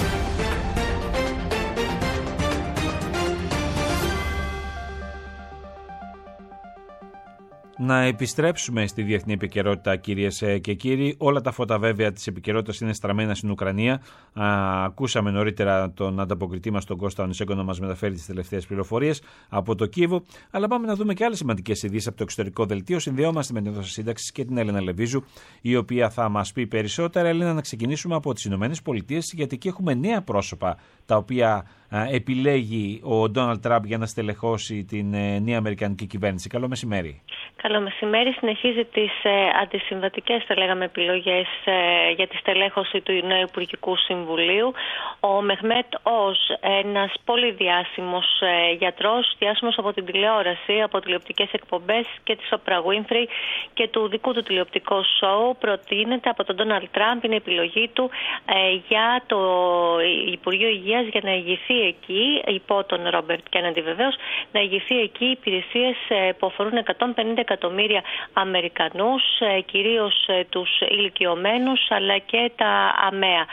[SPEAKER 3] Να επιστρέψουμε στη διεθνή επικαιρότητα, κυρίες και κύριοι. Όλα τα φώτα βέβαια της επικαιρότητας είναι στραμμένα στην Ουκρανία. Α, ακούσαμε νωρίτερα τον ανταποκριτή μας, τον Κώστα Ονισέκο, να μας μεταφέρει τις τελευταίες πληροφορίες από το Κίεβο. Αλλά πάμε να δούμε και άλλες σημαντικές ειδήσεις από το εξωτερικό δελτίο. Συνδεόμαστε με την Δόση Σύνταξης και την Έλενα Λεβίζου, η οποία θα μας πει περισσότερα. Έλενα, να ξεκινήσουμε από τις Ηνωμένες Πολιτείες, γιατί εκεί έχουμε νέα πρόσωπα τα οποία α, επιλέγει ο Ντόναλντ Τραμπ για να στελεχώσει την ε, νέα αμερικανική κυβέρνηση. Καλό μεσημέρι.
[SPEAKER 10] Καλό μεσημέρι. Συνεχίζει τις ε, αντισυμβατικές, θα λέγαμε, επιλογές ε, για τη στελέχωση του νέου Υπουργικού Συμβουλίου. Ο Μεχμέτ Οζ, ένας πολύ διάσημος ε, γιατρός, διάσημος από την τηλεόραση, από τηλεοπτικές εκπομπές και της Όπρα Γουίνφρι και του δικού του τηλεοπτικού σοου, προτείνεται από τον Ντόναλντ Τραμπ, είναι επιλογή του ε, για το Υπουργείο Υγείας, για να ηγηθεί εκεί, υπό τον Ρόμπερτ Κέννεντι βεβαίως, να ηγηθεί εκεί υπηρεσίες ε, που αφορούν εκατόν πενήντα εκατομμύρια Αμερικανούς, κυρίως τους ηλικιωμένους αλλά και τα αμαία.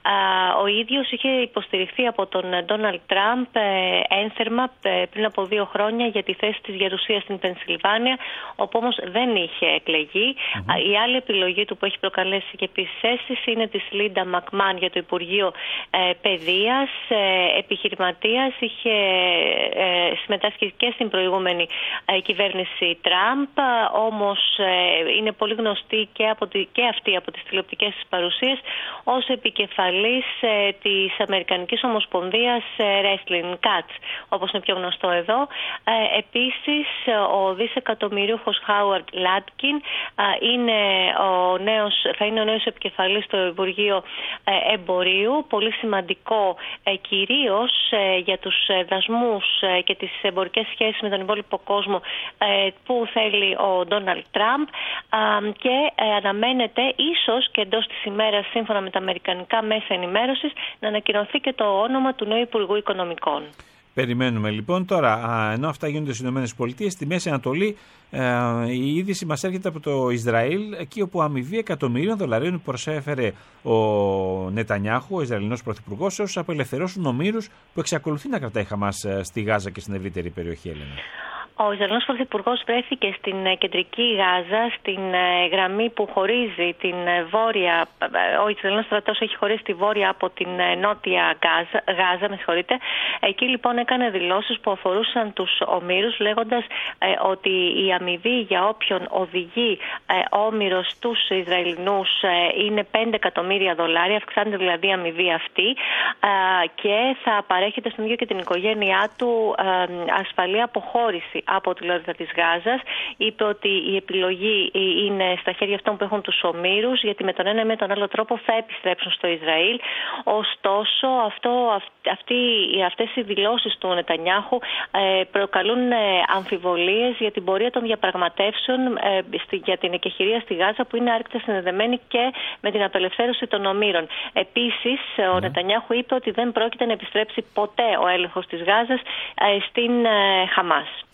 [SPEAKER 10] Ο ίδιος είχε υποστηριχθεί από τον Ντόναλντ Τραμπ ένθερμα πριν από δύο χρόνια για τη θέση της γερουσίας στην Πενσιλβάνια, όπου όμως δεν είχε εκλεγεί. Mm-hmm. Η άλλη επιλογή του που έχει προκαλέσει και επίσης αίσθηση είναι της Λίντα Μακμάν για το Υπουργείο Παιδείας, επιχειρηματίας, είχε συμμετάσχει και στην προηγούμενη κυβέρνηση Τραμπ, όμως είναι πολύ γνωστή και, από τη, και αυτή από τις τηλεοπτικές της παρουσίες ως επικεφαλής της Αμερικανικής Ομοσπονδίας Wrestling Cats, όπως είναι πιο γνωστό εδώ. Επίσης, ο δισεκατομμυρίουχος Χάουαρντ Λάτκιν είναι ο νέος, θα είναι ο νέος επικεφαλής στο Υπουργείο Εμπορίου, πολύ σημαντικό κυρίως για τους δασμούς και τις εμπορικές σχέσεις με τον υπόλοιπο κόσμο που θέλει ο Ντόναλντ Τραμπ, και αναμένεται ίσως και εντός της ημέρας, σύμφωνα με τα αμερικανικά μέσα ενημέρωσης, να ανακοινωθεί και το όνομα του νέου Υπουργού Οικονομικών.
[SPEAKER 3] Περιμένουμε λοιπόν τώρα, ενώ αυτά γίνονται στις Ηνωμένες Πολιτείες, στη Μέση Ανατολή η είδηση μας έρχεται από το Ισραήλ, εκεί όπου αμοιβή εκατομμυρίων δολαρίων που προσέφερε ο Νετανιάχου, ο Ισραηλινός Πρωθυπουργός, όσους απελευθερώσουν ομήρους που εξακολουθεί να κρατάει Χαμάς στη Γάζα και στην ευρύτερη περιοχή, Έλενα.
[SPEAKER 10] Ο Ισραηλινός Πρωθυπουργός βρέθηκε στην κεντρική Γάζα, στην γραμμή που χωρίζει την βόρεια. Ο Ισραηλινός στρατός έχει χωρίσει τη βόρεια από την νότια Γάζα, Γάζα με συγχωρείτε. Εκεί λοιπόν έκανε δηλώσεις που αφορούσαν τους ομήρους, λέγοντας ε, ότι η αμοιβή για όποιον οδηγεί ε, όμηρο στους Ισραηλινούς ε, είναι πέντε εκατομμύρια δολάρια, αυξάνεται δηλαδή η αμοιβή αυτή, ε, και θα παρέχεται στον ίδιο και την οικογένειά του ε, ασφαλή αποχώρηση από τη λωρίδα της Γάζας. Είπε ότι η επιλογή είναι στα χέρια αυτών που έχουν τους ομήρους, γιατί με τον ένα ή με τον άλλο τρόπο θα επιστρέψουν στο Ισραήλ. Ωστόσο, αυτό, αυτοί, αυτές οι δηλώσεις του Νετανιάχου ε, προκαλούν ε, αμφιβολίες για την πορεία των διαπραγματεύσεων ε, στη, για την εκεχηρία στη Γάζα, που είναι άρρηκτα συνδεδεμένη και με την απελευθέρωση των ομήρων. Επίσης, ο mm. Νετανιάχου είπε ότι δεν πρόκειται να επιστρέψει ποτέ ο έλεγχος της Γάζας ε, στην ε, Χαμάς.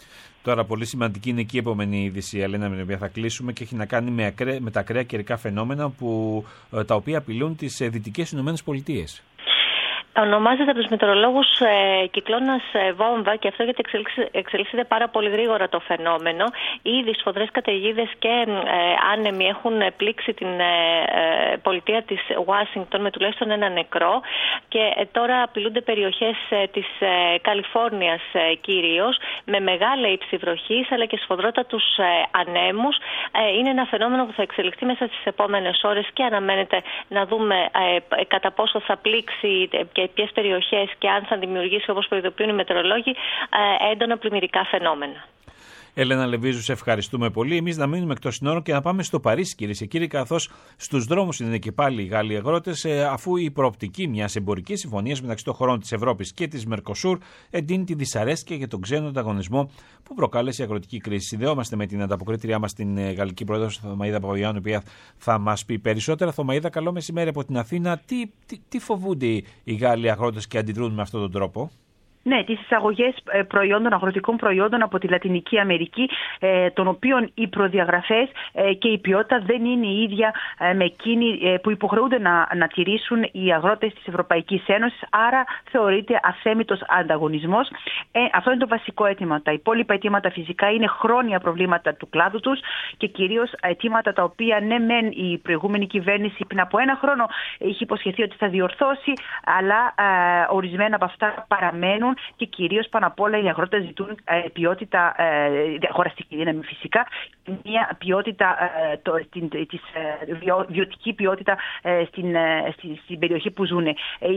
[SPEAKER 3] Τώρα, πολύ σημαντική είναι και η επόμενη είδηση, Ελένα, με την οποία θα κλείσουμε και έχει να κάνει με, ακραία, με τα ακραία καιρικά φαινόμενα που, τα οποία απειλούν τις Δυτικές Ηνωμένες Πολιτείες.
[SPEAKER 10] Ονομάζεται από τους μετεωρολόγους ε, κυκλώνας ε, βόμβα και αυτό γιατί εξελίσσεται πάρα πολύ γρήγορα το φαινόμενο. Ήδη σφοδρές καταιγίδες και ε, άνεμοι έχουν πλήξει την ε, ε, πολιτεία της Ουάσιγκτον με τουλάχιστον ένα νεκρό και ε, τώρα απειλούνται περιοχές ε, της ε, Καλιφόρνιας ε, κυρίως με μεγάλη ύψη βροχής αλλά και σφοδρότατους ε, ανέμους. Ε, είναι ένα φαινόμενο που θα εξελιχθεί μέσα στις επόμενες ώρες και αναμένεται να δούμε ε, κατά πόσο θα πλήξει ε, και ποιες περιοχές και αν θα δημιουργήσει, όπως προειδοποιούν οι μετεωρολόγοι, έντονα πλημμυρικά φαινόμενα.
[SPEAKER 3] Έλενα Λεβίζου, σε ευχαριστούμε πολύ. Εμείς να μείνουμε εκτός συνόρων και να πάμε στο Παρίσι, κυρίες και κύριοι, καθώς στους δρόμους είναι και πάλι οι Γάλλοι αγρότες, αφού η προοπτική μιας εμπορικής συμφωνίας μεταξύ των χωρών της Ευρώπης και της Μερκοσούρ εντείνει τη δυσαρέσκεια για τον ξένο ανταγωνισμό που προκάλεσε η αγροτική κρίση. Συνδεόμαστε με την ανταποκρίτριά μας, την Γαλλική Πρόεδρο Θωμαΐδα Παπαγιάννου, η οποία θα μας πει περισσότερα. Θωμαΐδα, καλό μεσημέρι από την Αθήνα. Τι, τι, τι φοβούνται οι Γάλλοι αγρότες και αντιδρούν με αυτόν τον τρόπο?
[SPEAKER 11] Ναι, τις εισαγωγές προϊόντων, αγροτικών προϊόντων από τη Λατινική Αμερική, ε, των οποίων οι προδιαγραφές ε, και η ποιότητα δεν είναι η ίδια ε, με εκείνη ε, που υποχρεούνται να, να τηρήσουν οι αγρότες της Ευρωπαϊκής Ένωσης, άρα θεωρείται αθέμητος ανταγωνισμός. Ε, αυτό είναι το βασικό αίτημα. Τα υπόλοιπα αιτήματα φυσικά είναι χρόνια προβλήματα του κλάδου τους και κυρίως αιτήματα τα οποία ναι μεν η προηγούμενη κυβέρνηση πριν από ένα χρόνο είχε υποσχεθεί ότι θα διορθώσει, αλλά ε, ορισμένα από αυτά παραμένουν. Και κυρίως πάνω απ' όλα οι αγρότες ζητούν ε, ποιότητα, ε, αγοραστική δύναμη φυσικά, μια ποιότητα, ε, το, την, της, ε, βιο, βιωτική ποιότητα ε, στην, ε, στη, στην περιοχή που ζουν. Ε,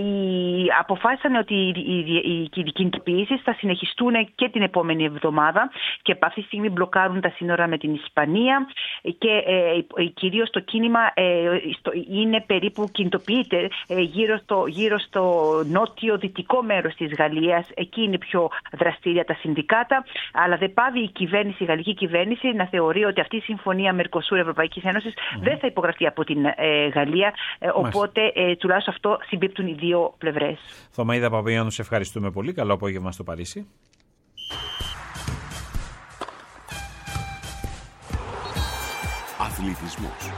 [SPEAKER 11] οι, αποφάσισαν ότι οι, οι, οι, οι κινητοποιήσεις θα συνεχιστούν και την επόμενη εβδομάδα και από αυτή τη στιγμή μπλοκάρουν τα σύνορα με την Ισπανία και ε, κυρίως το κίνημα ε, στο, είναι περίπου κινητοποιείται ε, γύρω, στο, γύρω στο νότιο-δυτικό μέρος της Γαλλίας. Εκεί είναι πιο δραστήρια τα συνδικάτα, αλλά δεν πάβει η κυβέρνηση, η γαλλική κυβέρνηση, να θεωρεί ότι αυτή η συμφωνία Μερκοσούρ Ευρωπαϊκής Ένωσης mm-hmm. δεν θα υπογραφεί από την ε, Γαλλία. Ε, οπότε ε, τουλάχιστον αυτό συμπίπτουν οι δύο πλευρές.
[SPEAKER 3] Θωμαΐδα Παπαγιάννου, σε ευχαριστούμε πολύ. Καλό απόγευμα στο Παρίσι.
[SPEAKER 13] Αθλητισμός.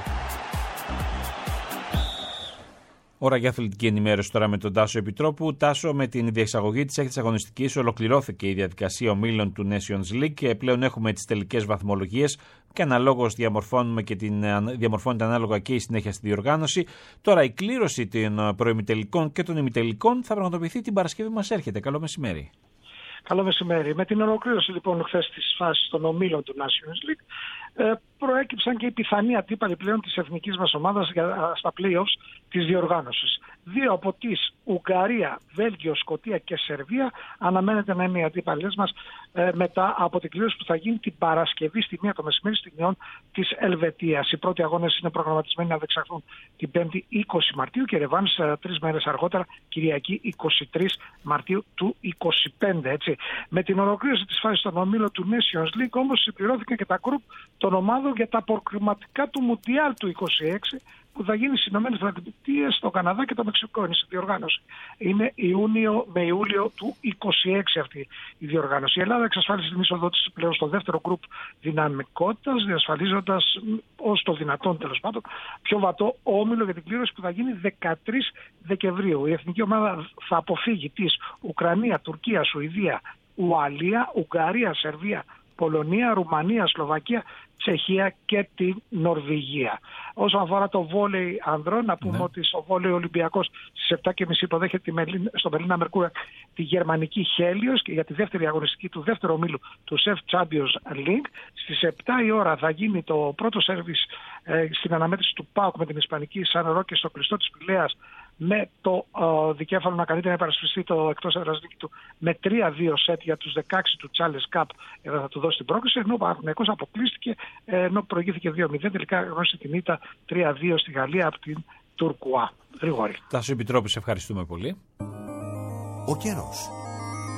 [SPEAKER 3] Ώρα για αθλητική ενημέρωση τώρα με τον Τάσο Επιτρόπου. Τάσο, με την διεξαγωγή της έκτης αγωνιστικής ολοκληρώθηκε η διαδικασία ομίλων του Nations League και πλέον έχουμε τις τελικές βαθμολογίες και αναλόγως διαμορφώνουμε και την, διαμορφώνεται ανάλογα και η συνέχεια στη διοργάνωση. Τώρα η κλήρωση των προημιτελικών και των ημιτελικών θα πραγματοποιηθεί την Παρασκευή που μας έρχεται. Καλό μεσημέρι.
[SPEAKER 14] Καλό μεσημέρι. Με την ολοκλήρωση λοιπόν χθες της φάσης των ομίλων του Nations League, ε, προέκυψαν και οι πιθανοί αντίπαλοι πλέον της εθνικής μας ομάδας για, στα play-offs της διοργάνωσης. Δύο από τις, Ουγγαρία, Βέλγιο, Σκωτία και Σερβία, αναμένεται να είναι οι αντίπαλες μας ε, μετά από την κλήρωση που θα γίνει την Παρασκευή στη μία το μεσημέρι στη Νιόν της Ελβετίας. Οι πρώτοι αγώνες είναι προγραμματισμένοι να διεξαχθούν την πέμπτη είκοσι Μαρτίου και ρεβάνς ε, τρεις μέρες αργότερα, Κυριακή είκοσι τρεις Μαρτίου του είκοσι πέντε. Έτσι. Με την ολοκλήρωση της φάσης των ομίλων του Nations League όμως συμπληρώθηκαν και τα γκρουπ των ομάδων για τα προκριματικά του Μουντιάλ του είκοσι έξι που θα γίνει στις Ηνωμένες Πολιτείες, στο Καναδά και το Μεξικό. Είναι στη διοργάνωση. Είναι Ιούνιο με Ιούλιο του είκοσι έξι αυτή η διοργάνωση. Η Ελλάδα εξασφάλισε την είσοδό της πλέον στο δεύτερο γκρουπ δυναμικότητας, διασφαλίζοντας ως το δυνατόν τέλος πάντων πιο βατό όμιλο για την κλήρωση που θα γίνει δεκατρείς Δεκεμβρίου. Η εθνική ομάδα θα αποφύγει τις Ουκρανία, Τουρκία, Σουηδία, Ουαλία, Ουγγαρία, Σερβία, Πολωνία, Ρουμανία, Σλοβακία, Τσεχία και την Νορβηγία. Όσον αφορά το βόλεϊ ανδρών, να πούμε ναι. ότι στο βόλεϊ Ολυμπιακός στις επτά και μισή υποδέχεται στο Μελίνα Μερκούρια τη γερμανική Χέλιος και για τη δεύτερη αγωνιστική του δεύτερου ομίλου του Σεφ Champions League. Στις επτά η ώρα θα γίνει το πρώτο σέρβις ε, στην αναμέτρηση του ΠΑΟΚ με την Ισπανική Σαν Ρόκε στο κλειστό της Πηλαίας, με το ε, δικέφαλο να καλείται να υπερασπιστεί το εκτός έδρας νίκη του με τρία δύο σετ για τους δεκαέξι του Charles Cup, ε, θα του δώσει την πρόκληση, ενώ ο Παναθηναϊκός αποκλείστηκε, ε, ενώ προηγήθηκε δύο μηδέν, τελικά γνώρισε την ήττα τρία δύο στη Γαλλία από την Τουρκουά. Γρηγόρη.
[SPEAKER 3] Τάσο Επιτρόπου, σε ευχαριστούμε πολύ.
[SPEAKER 13] Ο καιρός.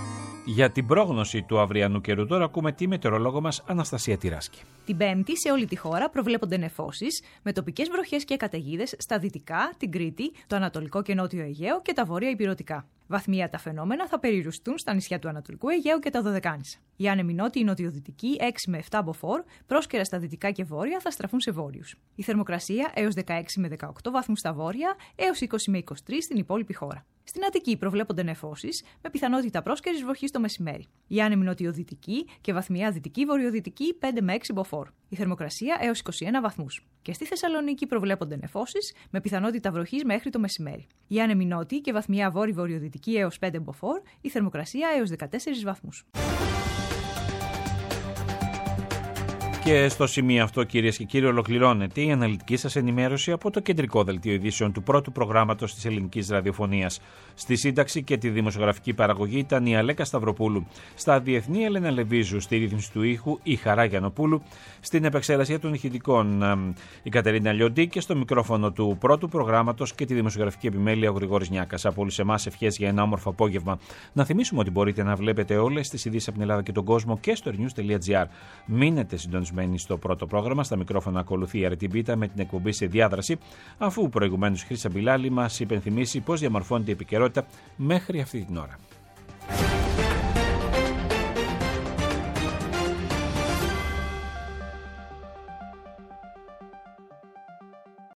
[SPEAKER 3] Για την πρόγνωση του αυριανού καιρού τώρα ακούμε τη μετεωρολόγο μας Αναστασία Τυράσκη.
[SPEAKER 9] Την Πέμπτη σε όλη τη χώρα προβλέπονται νεφώσεις με τοπικές βροχές και καταιγίδες στα δυτικά, την Κρήτη, το Ανατολικό και Νότιο Αιγαίο και τα βόρεια Ηπειρωτικά. Βαθμία τα φαινόμενα θα περιοριστούν στα νησιά του Ανατολικού Αιγαίου και τα Δωδεκάνησα. Οι άνεμοι νότιοι νοτιοδυτικοί έξι με επτά μποφόρ, πρόσκαιρα στα δυτικά και βόρεια θα στραφούν σε βόρειους. Η θερμοκρασία έως δεκαέξι με δεκαοκτώ βαθμούς στα βόρεια, έως είκοσι με είκοσι τρία στην υπόλοιπη χώρα. Στην Αττική προβλέπονται νεφώσεις με πιθανότητα πρόσκαιρης βροχής το μεσημέρι. Η άνεμοι νοτιοδυτική και βαθμιά δυτική βορειοδυτική πέντε με έξι μποφόρ. Η θερμοκρασία έως είκοσι ένα βαθμούς. Και στη Θεσσαλονίκη προβλέπονται νεφώσεις με πιθανότητα βροχής μέχρι το μεσημέρι. Η άνεμοι νότιοι και βαθμιά βόρειο-βορειοδυτική έως πέντε μποφόρ. Η θερμοκρασία έως δεκατέσσερις βαθμούς.
[SPEAKER 3] Και στο σημείο αυτό, κυρίες και κύριοι, ολοκληρώνεται η αναλυτική σας ενημέρωση από το κεντρικό δελτίο ειδήσεων του πρώτου προγράμματος της ελληνικής ραδιοφωνίας. Στη σύνταξη και τη δημοσιογραφική παραγωγή ήταν η Αλέκα Σταυροπούλου. Στα διεθνή, η Ελένα Λεβίζου. Στη ρύθμιση του ήχου η Χαρά Γιαννοπούλου. Στην επεξεργασία των ηχητικών η Κατερίνα Λιοντή. Και στο μικρόφωνο του πρώτου προγράμματος και τη δημοσιογραφική επιμέλεια ο Γρηγόρης Νιάκας. Από όλους εμάς ευχές για ένα όμορφο απόγευμα. Να θυμίσουμε ότι μπορείτε να βλέπετε όλες τις ειδήσεις από την Ελλάδα και τον κόσμο και στο news τελεία gr. Μείνετε συντονισμένοι στο πρώτο πρόγραμμα. Στα μικρόφωνα ακολουθεί η Αρετή Μπίτα με την εκπομπή σε διάδραση, αφού προηγουμένως η Χρύσα Μπιλάλη μας υπενθυμίσει πώς διαμορφώνεται η επικαιρότητα μέχρι αυτή την ώρα.